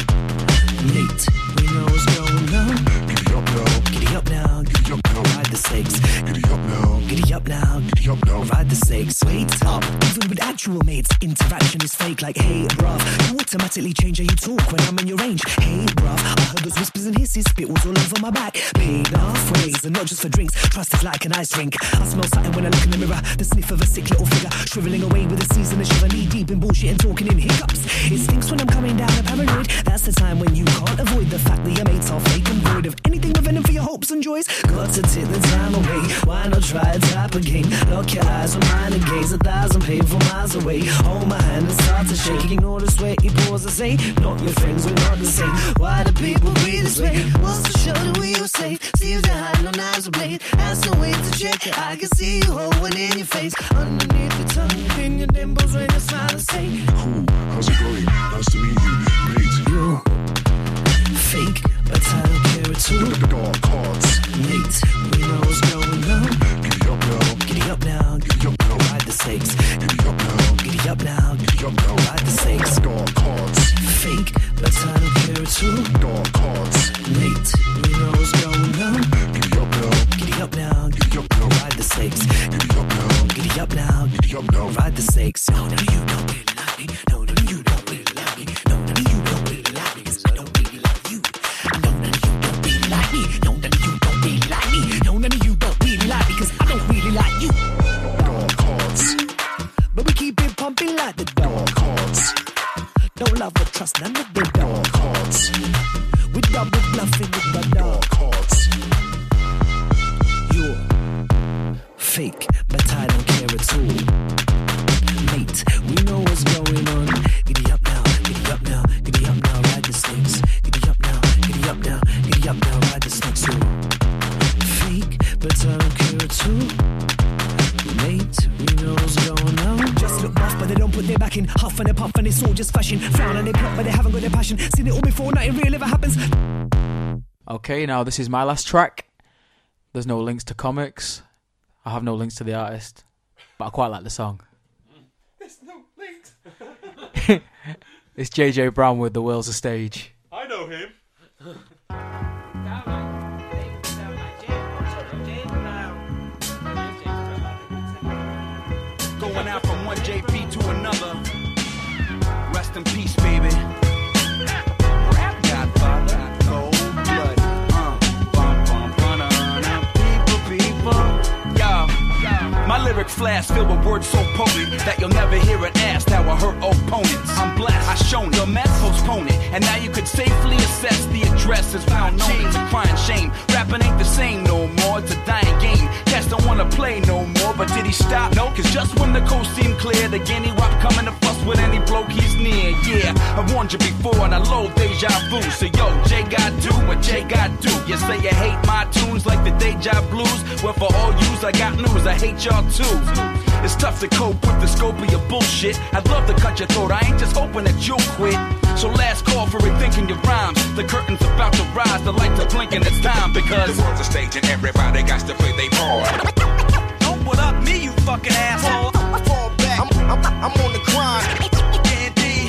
Mate, we know what's going on. Giddy up now, giddy up now, giddy up now, ride the stakes. Giddy up now, giddy up now, giddy up now, ride the stakes. Wait up, even with actual mates, interaction is fake. Like, hey, bruv, you automatically change how you talk when I'm in your range. Hey, bruv, I heard those whispers and hisses, spit was all over my back. Paid off ways, and not just for drinks. Trust is like an ice rink. I smell something when I look in the mirror. The sniff of a sick little figure, shriveling away with a season of shiver, knee deep in bullshit and talking in hiccups. It stinks when I'm coming down a paranoid. That's the time when you can't avoid the fact that your mates are fake and void of anything with venom for your hopes and joys. Got to take the time away. Why not try a type of game? Lock your eyes on mine and gaze a thousand painful miles away. Hold my hand and start to shake. Ignore the sweaty pause and say, not your friends, we're not the same. Why do people be this way? What's to show that we are safe? See if they hide no knives or blade. That's no way to check it. I can see you hold one in your face. Underneath your tongue, in your dimples when you smile and say, Cool, how's it going? Nice to meet you, mate. You fake, but I don't care at all. The Dark Hearts. Mate, we know what's going on. Giddy up now, Giddy up now, giddy up now, ride the stakes. giddy up now, Giddy up now, giddy up now, ride the stakes. Dark Hearts. Fake, but I don't care at all. Dark Hearts. giddy up now. Ride the stakes. No, no, you don't really like me. No, no, you don't really like me. No, no, you don't really like me. 'Cause I don't really like you. No, no, you don't really like me. No, no, you don't really like me. No, no, you don't really like me. 'Cause I don't really like you. Dog cards. But we keep it pumping like the dog cards. No love or trust, none of the dog cards. We double bluffing with the dog cards. You're fake, but I don't care at all. Mate, we know what's going on. Giddy up now, giddy up now, giddy up now, ride the snakes. Giddy up now, giddy up now, giddy up now, ride the snakes. You're fake, but I don't care at all. Mate, we know what's going on. Just look rough, but they don't put their back in. Huff and a puff, and it's all just fashion. Frown and they plot, but they haven't got their passion. Seen it all before, nothing real ever happens. Okay, now this is my last track. There's no links to comics. I have no links to the artist, but I quite like the song. There's no links. It's J J Brown with The World's a Stage. I know him. Going out from one J P to another. Rest in peace, baby. Rap Godfather, cold blood. Uh, bum, bum, ba-na-na. People, people. Yo, my lyric flash filled with words so potent that you'll never hear it asked how I hurt opponents. I'm blessed, I shown your mess, postpone it. And now you could safely assess the address as well known. It's a crying shame. Rapping ain't the same no more, it's a dying game. Cats don't wanna play no more, but did he stop? No, cause just when the coast seemed clear, the guinea wop coming to fuss with any bloke he's near. Yeah, I warned you before and I low deja vu. So yo, J got do what J got do. You say you hate my tunes like the Deja Blues. Well, for all yous, I got news, I hate y'all too. It's tough to cope with the scope of your bullshit. I'd love to cut your throat, I ain't just hoping that you'll quit. So last call for rethinking your rhymes. The curtain's about to rise, the lights are blinking, it's time because the world's a stage and everybody got to play their part. Don't put up me, you fucking asshole. Fall back, I'm, I'm, I'm on the grind. Andy,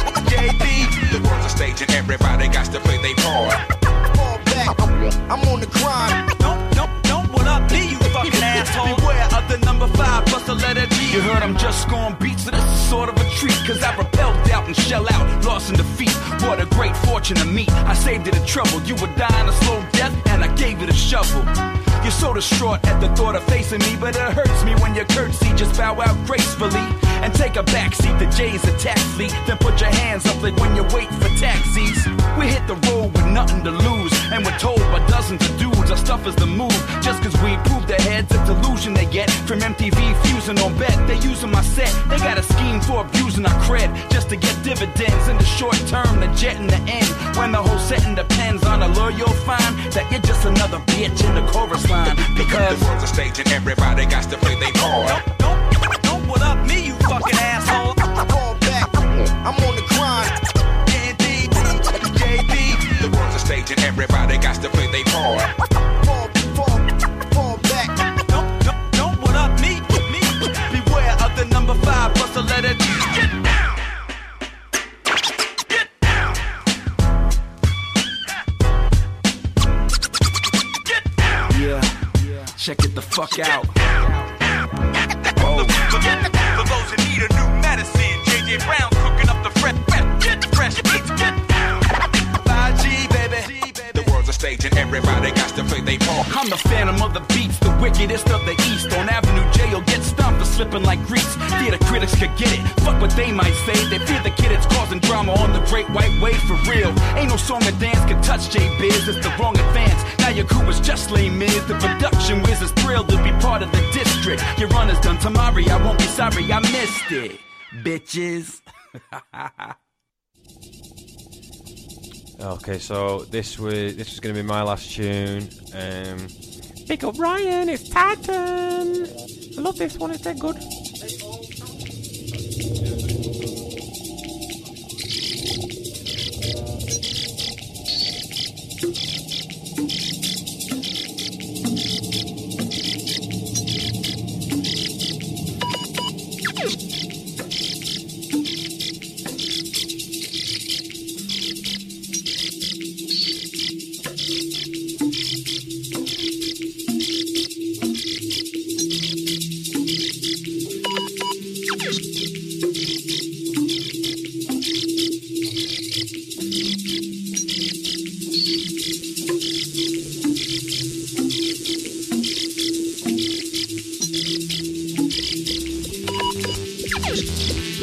J D. The world's a stage and everybody got to play their part. Fall back, I'm, I'm on the grind. Don't, don't, don't put up me, you fucking asshole. Beware of the number five plus the letter G. You heard I'm just scoring beats, so this is sort of a treat. Cause I repelled doubt and shell out, lost in defeat. What a great fortune to meet. I saved it a trouble. You were dying a slow death, and I gave it a shovel. You're so distraught at the thought of facing me, but it hurts me when you curtsy. Just bow out gracefully and take a backseat to Jay's attack fleet. Then put your hands up like when you wait for taxis. We hit the road with nothing to lose, and we're told by dozens of dudes our stuff is the move. Just cause we prove their heads a delusion they get from M T V fusing on bet. They using my set, they got a scheme for abusing our cred just to get dividends in the short term, the jet in the end. When the whole setting depends on a lure, you'll find that you're just another bitch in the chorus line. Because the world's a stage and everybody got to play their part. Don't, don't, don't put up me, you fucking asshole. Fall back, I'm on the grind. Andy, J D. The world's a stage and everybody got to play their part. Fall, fall, fall back. Don't, don't, don't put up me, me. Beware of the number five plus the letter G. Get down. Get down. Get down. Yeah. Check it the fuck out. Oh. For those who need a new medicine, J J Brown's cooking up the fresh, get fresh beats, get down. five G, baby. The world's a stage and everybody got to play their part. I'm the phantom of the beats, the wickedest of the east. On Avenue J, you'll get stumped for slipping like grease. Theater critics could get it, fuck what they might say. They fear the kid that's causing drama on the great white way for real. Ain't no song or dance can touch J-Biz, it's the wrong advance. Now your crew is just lame Miz. The production whiz is thrilled to be part of the district. Your run is done tomorrow, I won't be sorry, I missed it. Bitches. Okay, so this was this was gonna be my last tune. Um, Big up Ryan, it's Titan. I love this one, it's that good.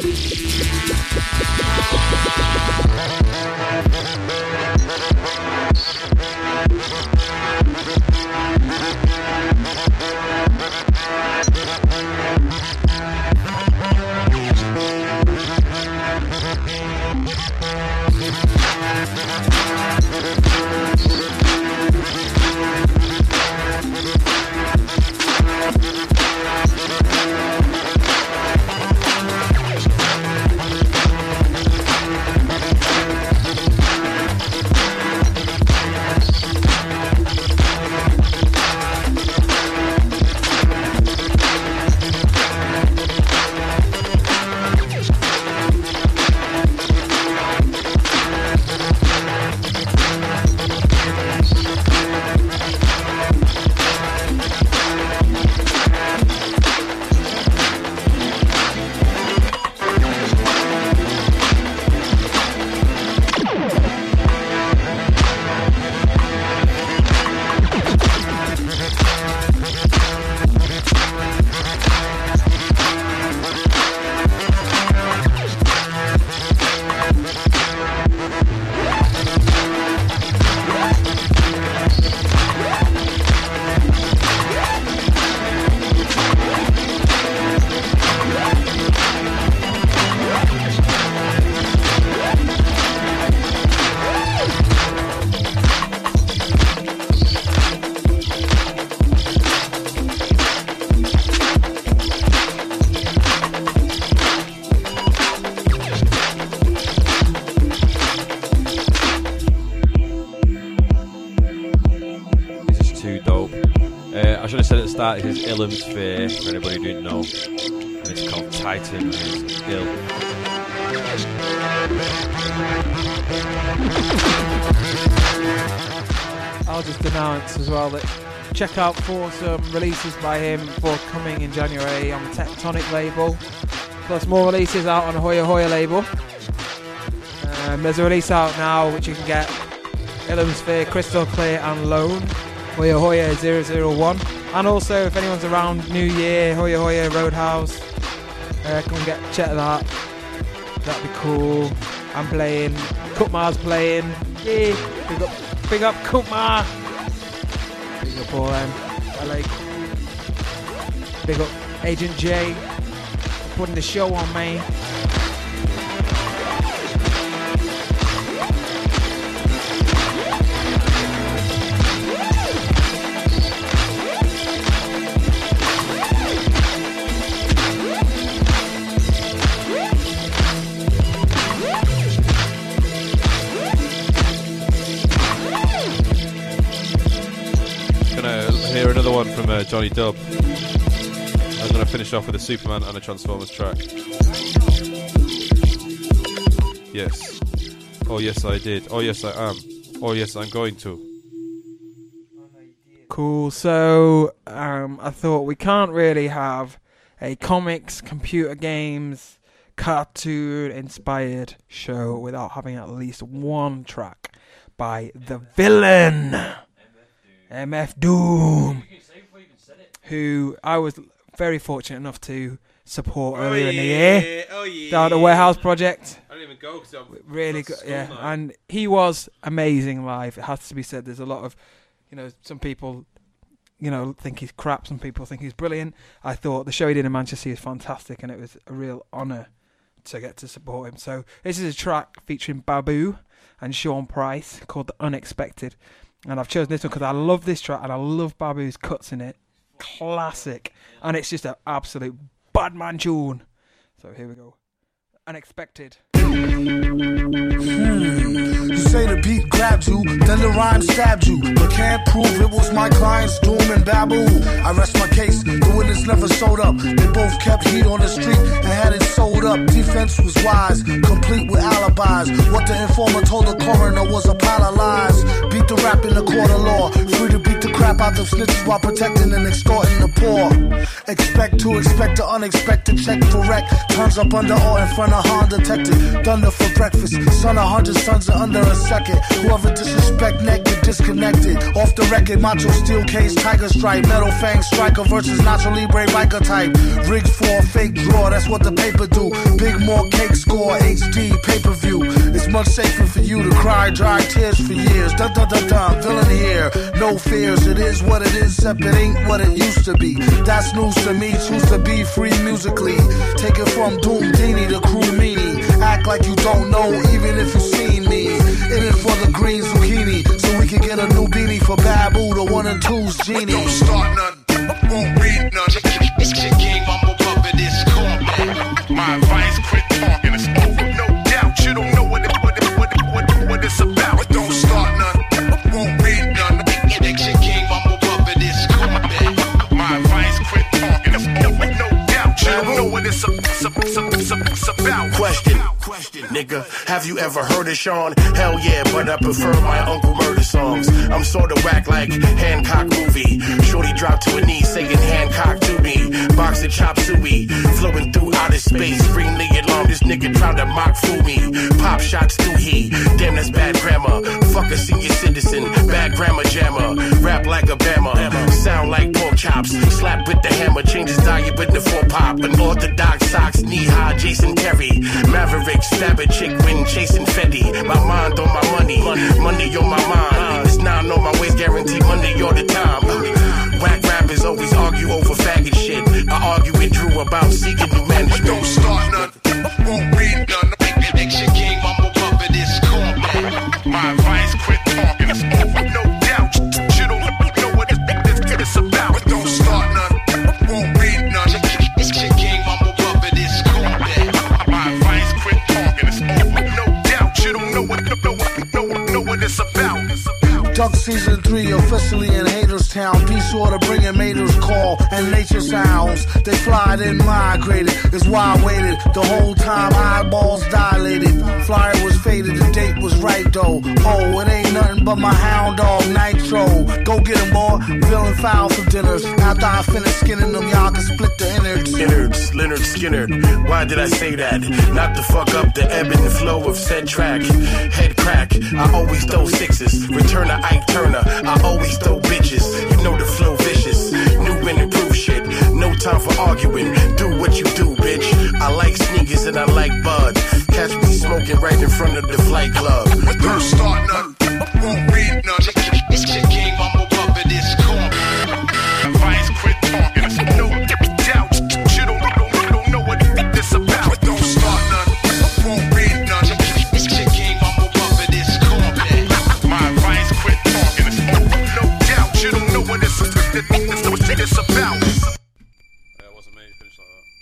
This is Ilum Sphere, for anybody who didn't know, and it's called Titan, and it's ill. I'll just announce as well that check out for some releases by him forthcoming in January on the Tectonic label, plus more releases out on the Hoya Hoya label. Um, there's a release out now which you can get, Ilum Sphere, Crystal Clear and Lone, Hoya Hoya zero zero one. And also, if anyone's around New Year, Hoya Hoya Roadhouse, uh, come and get check that. That'd be cool. I'm playing. Kutmar's playing. Yeah. Big up, big up Kutmar. Big up all them. I like. Big up Agent J. Putting the show on, man. One from uh, Johnny Dub. I'm going to finish off with a Superman and a Transformers track. Yes. Oh yes I did. Oh yes I am. Oh yes I'm going to. Cool. So um, I thought we can't really have a comics, computer games, cartoon inspired show without having at least one track by The Villain, M F Doom, who I was very fortunate enough to support oh earlier yeah, in the year. Oh yeah. Down at the Warehouse Project. I didn't even go because I'm really good. Yeah, night. And he was amazing live. It has to be said. There's a lot of, you know, some people, you know, think he's crap. Some people think he's brilliant. I thought the show he did in Manchester is fantastic, and it was a real honour to get to support him. So this is a track featuring Babu and Sean Price called The Unexpected. And I've chosen this one because I love this track and I love Babu's cuts in it. Classic. And it's just an absolute bad man tune. So here we go. Unexpected. Hmm. You say the beat grabbed you, then the rhyme stabbed you, but can't prove it was my client's Doom and Babu. I rest my case, the witness never showed up. They both kept heat on the street and had it sold up. Defense was wise, complete with alibis. What the informer told the coroner was a pile of lies. Beat the rap in the court of law, free to beat the crap out of snitches while protecting and extorting the poor. Expect to expect the unexpected, check for wreck. Turns up under or in front of Honda detected. Thunder for breakfast, son of hundred sons are under a second. Whoever disrespect neck get disconnected. Off the record, macho steel case, tiger stripe, metal fang striker versus Nacho Libre biker type. Rigged for a fake draw, that's what the paper ever do. Big more cake score, H D, pay-per-view. It's much safer for you to cry dry tears for years. Dun dun dun dun, villain here, no fears. It is what it is, except it ain't what it used to be. That's news to me, choose to be free musically. Take it from Doom Dini to Crew Meanie. Act like you don't know, even if you seen me. In it for the green zucchini, so we can get a new beanie for Babu, the one and two's genie. Don't start none, won't read none. King Mumble Puppet is called, man. My advice, quit talking, it's over. No doubt, you don't know what, it, what, it, what, it, what, it, what it's about. Don't start none, won't read none. King Mumble Puppet is called, man. My advice, quit talking, it's over. No doubt, you don't know what it's, a, it's, a, it's, a, it's, a, it's about. Question, nigga, have you ever heard of Sean? Hell yeah, but I prefer my Uncle Murder songs. I'm sorta whack like Hancock movie. Shorty dropped to her knees saying Hancock to me. Boxing chop suey, flowing through outer space. Greenly alarm, this nigga tried to mock fool me. Pop shots through he, damn that's bad grammar. Fuck a senior citizen, bad grammar jammer. Rap like a bammer, sound like pork chops. Slap with the hammer, changes diet with the four pop. Unorthodox socks, knee high, Jason Terry. Maverick, stab a chick when chasing Fetty. My mind on my money, money on my mind. It's nine on my waist, guarantee money all the time. Whack rappers always argue over faggot shit. I argue with Drew about seeking new management. Don't start none, won't read none. King Mumble Puppet is called, man. My advice, quit talking, it's over. No doubt, you don't know what it's about. Don't start none, won't read none. King Mumble Puppet is called, man. My advice, quit talking, it's over. No doubt, you don't know what, know what, know what, know what it's about. Duck season three officially in Haterstown. Be sure to bring in Mater's call and nature sounds. They fly then migrated. It's why I waited the whole time. Eyeballs dilated. Flyer was faded. The date was right though. Oh, it ain't nothing but my hound dog Nitro. Go get him, boy. Villain foul for dinners. After I finish skinning them, y'all can split the innards. Innards, Leonard Skinner. Why did I say that? Not to fuck up the ebb and flow of said track. Head crack. I always throw sixes. Return to Ike Turner, I always throw bitches. You know the flow vicious. New and improved shit. No time for arguing. Do what you do, bitch. I like sneakers and I like bud. Catch me smoking right in front of the flight club. Don't start none, won't read none. King Mumble Puppet is called. Advice, quit talking. It's no doubt. You don't, don't, don't know what it's about. Don't start none, won't read none. King Mumble Puppet is called. My advice, quit talking. It's over. No doubt. You don't know what it's, it's, it's, it's about. Yeah, it wasn't me. Finished like that.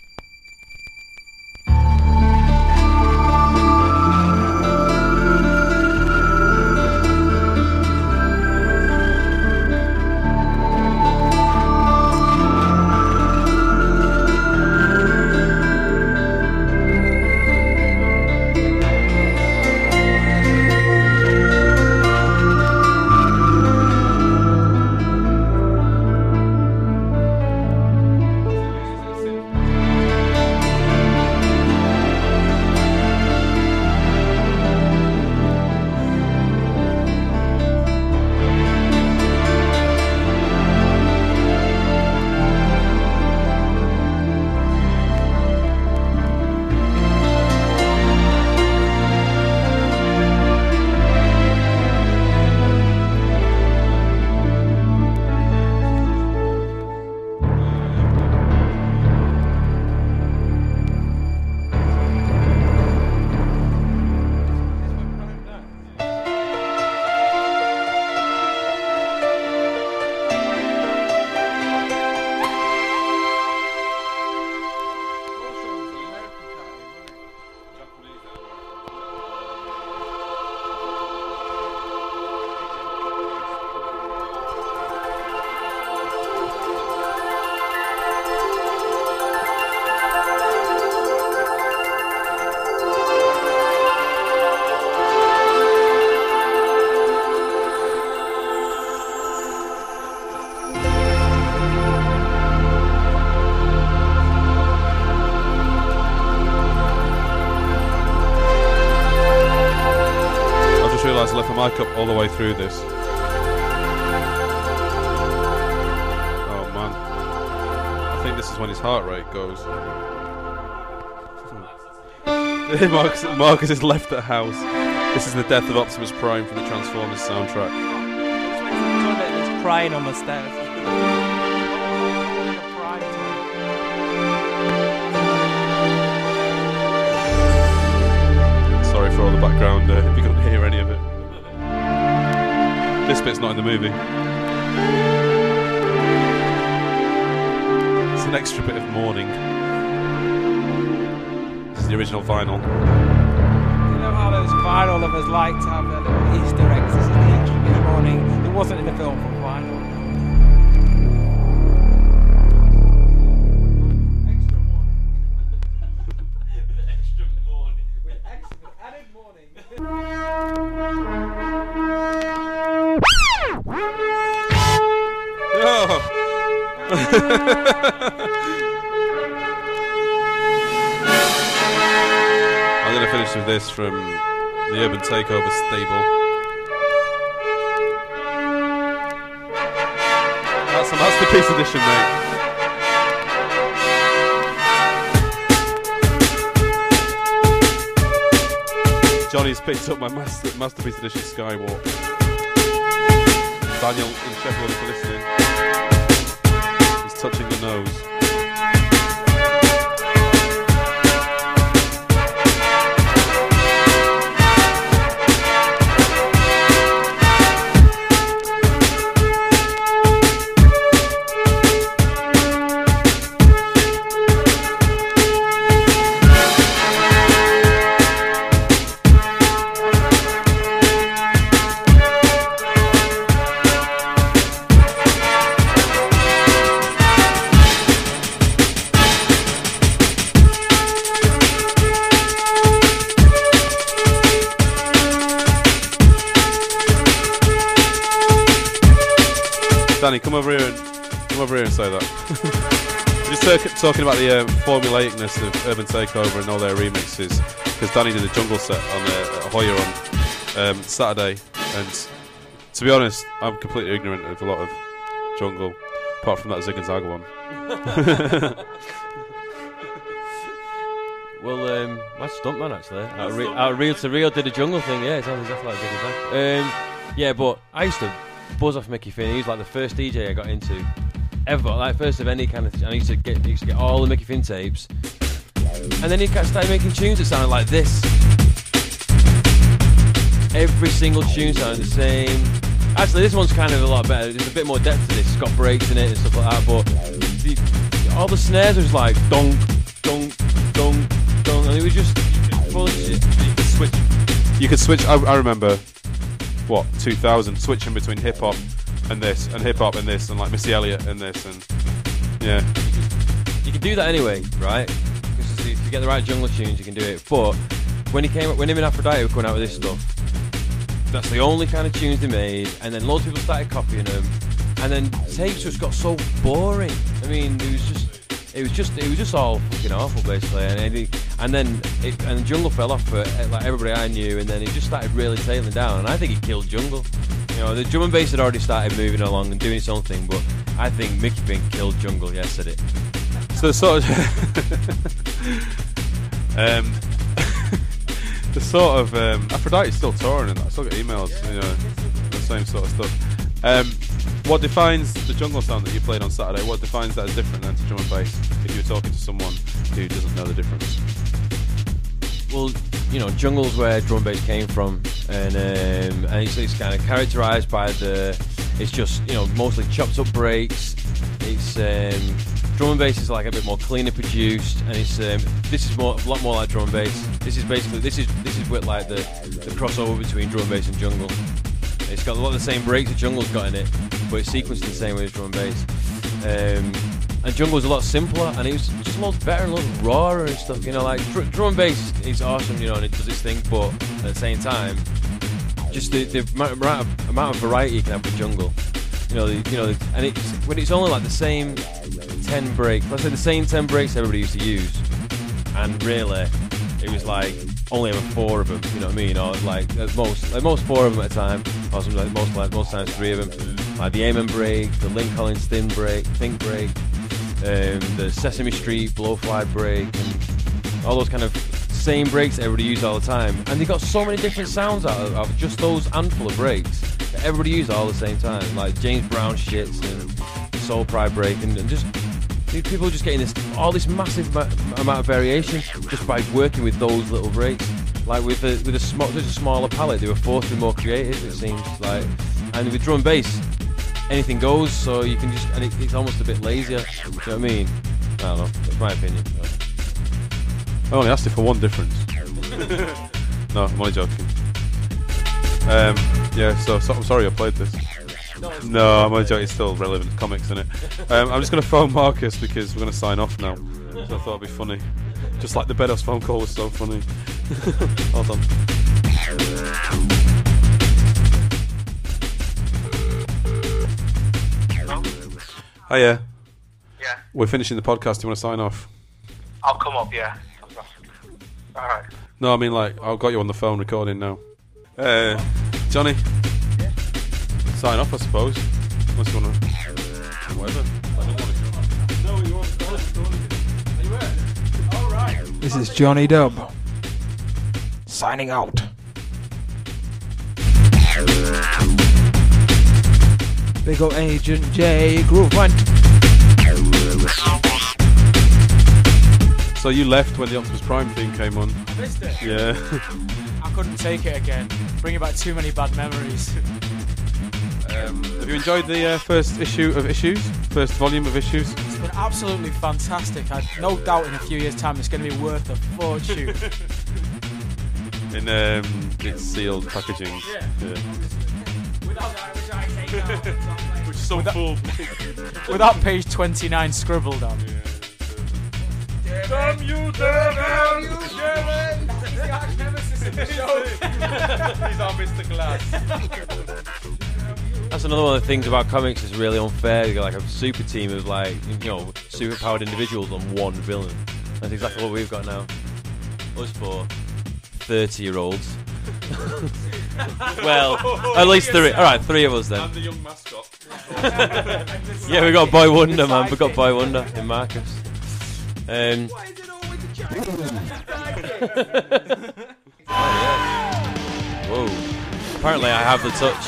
I left my mic up all the way through this. Oh man. I think this is when his heart rate goes. Marcus, Marcus is left at house. This is the death of Optimus Prime from the Transformers soundtrack. It's crying on the stairs. Sorry for all the background uh, if you couldn't hear any of it. This bit's not in the movie. It's an extra bit of mourning. This is the original vinyl. You know how those vinyl lovers like to have their little Easter eggs? This is the extra bit of morning. It wasn't in the film for vinyl. I'm going to finish with this from the Urban Takeover stable. That's a masterpiece edition, mate. Johnny's picked up my master, masterpiece edition Skywalk. Daniel in Sheffield, if you're listening, he's touching the nose. Danny, come over here and come over here and say that. Just talk, talking about the um, formulaicness of Urban Takeover and all their remixes, because Danny did a jungle set on uh, at Hoyer on um, Saturday, and to be honest, I'm completely ignorant of a lot of jungle, apart from that Zig and Zag one. Well, um, that's Stuntman actually. Out of, re- out of Real to Real did a jungle thing, yeah, it sounds exactly like Zig and Zag. Um, yeah, but I used to buzz off Mickey Finn. He was like the first D J I got into ever, like first of any kind of. Th- I used to get, I used to get all the Mickey Finn tapes, and then he started making tunes that sounded like this. Every single tune sounded the same. Actually, this one's kind of a lot better. There's a bit more depth to this. It's got breaks in it and stuff like that. But the, all the snares was like dong, dong, dong, dong, and it was just full of shit. You could switch. You could switch. I, I remember. What, two thousand, switching between hip hop and this, and hip hop and this, and like Missy Elliott and this, and yeah. You can do that anyway, right? Because if you get the right jungle tunes, you can do it. But when he came up, when him and Aphrodite were coming out with this stuff, that's the only kind of tunes they made, and then loads of people started copying them, and then tapes just got so boring. I mean, it was just. It was just, it was just all fucking awful, basically, and it, and then it, and Jungle fell off for like everybody I knew, and then it just started really tailing down, and I think he killed Jungle. You know, the drum and bass had already started moving along and doing its own thing, but I think Mickey Finn killed Jungle. Yeah, I said it. So sort of, um, the sort of um, Aphrodite's still touring, and I still get emails, you know, the same sort of stuff. Um, What defines the jungle sound that you played on Saturday? What defines that as different than to drum and bass? If you're talking to someone who doesn't know the difference. Well, you know, jungle's where drum and bass came from, and um, and it's, it's kind of characterised by the. It's just, you know, mostly chopped up breaks. It's um, drum and bass is like a bit more cleaner produced, and it's um, this is more a lot more like drum and bass. This is basically this is this is with like the, the crossover between drum and bass and jungle. It's got a lot of the same breaks that jungle's got in it, but it's sequenced the same way as drum and bass. Um, and jungle was a lot simpler, and it was just loads better and loads rawer and stuff. You know, like dr- drum and bass is awesome, you know, and it does its thing, but at the same time, just the, the amount, of, amount of variety you can have with jungle. You know, the, you know, the, and it's when it's only like the same ten breaks. Let's say the same ten breaks everybody used to use, and really, it was like only ever four of them. You know what I mean? Or like at most, like most four of them at a time. Or something like most, like most times three of them. Like the Amen break, the Lynn Collins Thin break, Think break, um, the Sesame Street Blowfly break, and all those kind of same breaks everybody uses all the time, and they got so many different sounds out of, out of just those handful of breaks that everybody uses all at the same time, like James Brown shits and Soul Pride break, and, and just people are just getting this all this massive ma- amount of variation just by working with those little breaks. Like with a with a, sm- such a smaller palette, they were forced to be more creative. It seems like, and with drum and bass, anything goes. So you can just, and it, it's almost a bit lazier. Do you know what I mean? I don't know. That's my opinion. I only asked you for one difference. No, I'm only joking. Um, yeah, so, so I'm sorry I played this. No, I'm only joking. It's still relevant. It's comics, isn't it? Um, I'm just going to phone Marcus because we're going to sign off now. So I thought it'd be funny. Just like the Bedos phone call was so funny. Hold on. Hiya. Yeah. We're finishing the podcast. Do you want to sign off? I'll come up, yeah. Alright. No, I mean, like, I've got you on the phone recording now. Uh, Johnny? Yeah. Sign off, I suppose. Unless you want to... Whatever. I don't want to... No, you want to... Are you ready? Alright. This is Johnny Dub. Signing out. Big up Agent J Groovement. So you left when the Optimus Prime theme came on. I missed it. Yeah. I couldn't take it again. Bringing back too many bad memories. Um, have you enjoyed the uh, first issue of Issues? First volume of Issues? It's been absolutely fantastic. I've no doubt in a few years' time it's going to be worth a fortune. In um, its sealed packaging. Yeah. Yeah. Without that, which I take out. Which is so full. Without page twenty-nine scribbled on. Damn you, damn you, Sherman! He's the arch nemesis in the show. He's our Mister Glass. That's another one of the things about comics is really unfair. You got like a super team of like, you know, super powered individuals on one villain. That's exactly what we've got now. Us four thirty year olds. Well, at least three. Alright, three of us then. I'm the young mascot. Yeah, we got Boy Wonder, man. We got Boy Wonder in Marcus. Um, Whoa. Apparently I have the touch.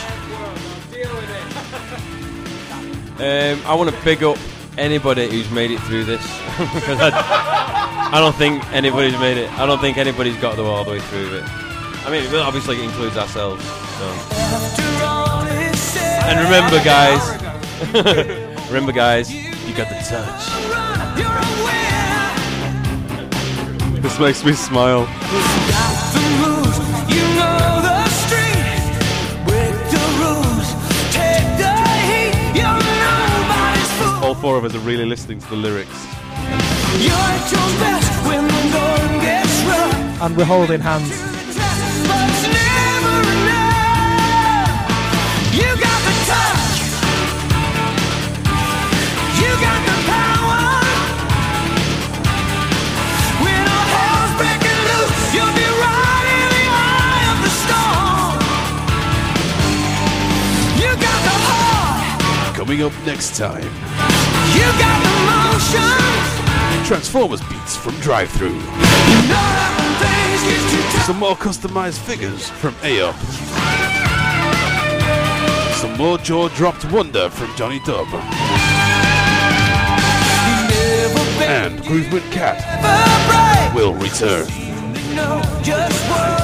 Um, I want to big up anybody who's made it through this. Because I, I don't think anybody's made it. I don't think anybody's got the all the way through it. I mean, it obviously includes ourselves. So. And remember, guys. Remember, guys, you got the touch. This makes me smile. All four of us are really listening to the lyrics. And we're holding hands. You got the touch. You got the power. When all hell's breaking loose, you'll be right in the eye of the storm. You got the heart. Coming up next time, You got the motion. Transformers beats from Drive-Thru. You know that when things get too tough. Some more customized figures from A O P. Some more jaw-dropped wonder from Johnny Dub. And Groovement Cat will return. Know just what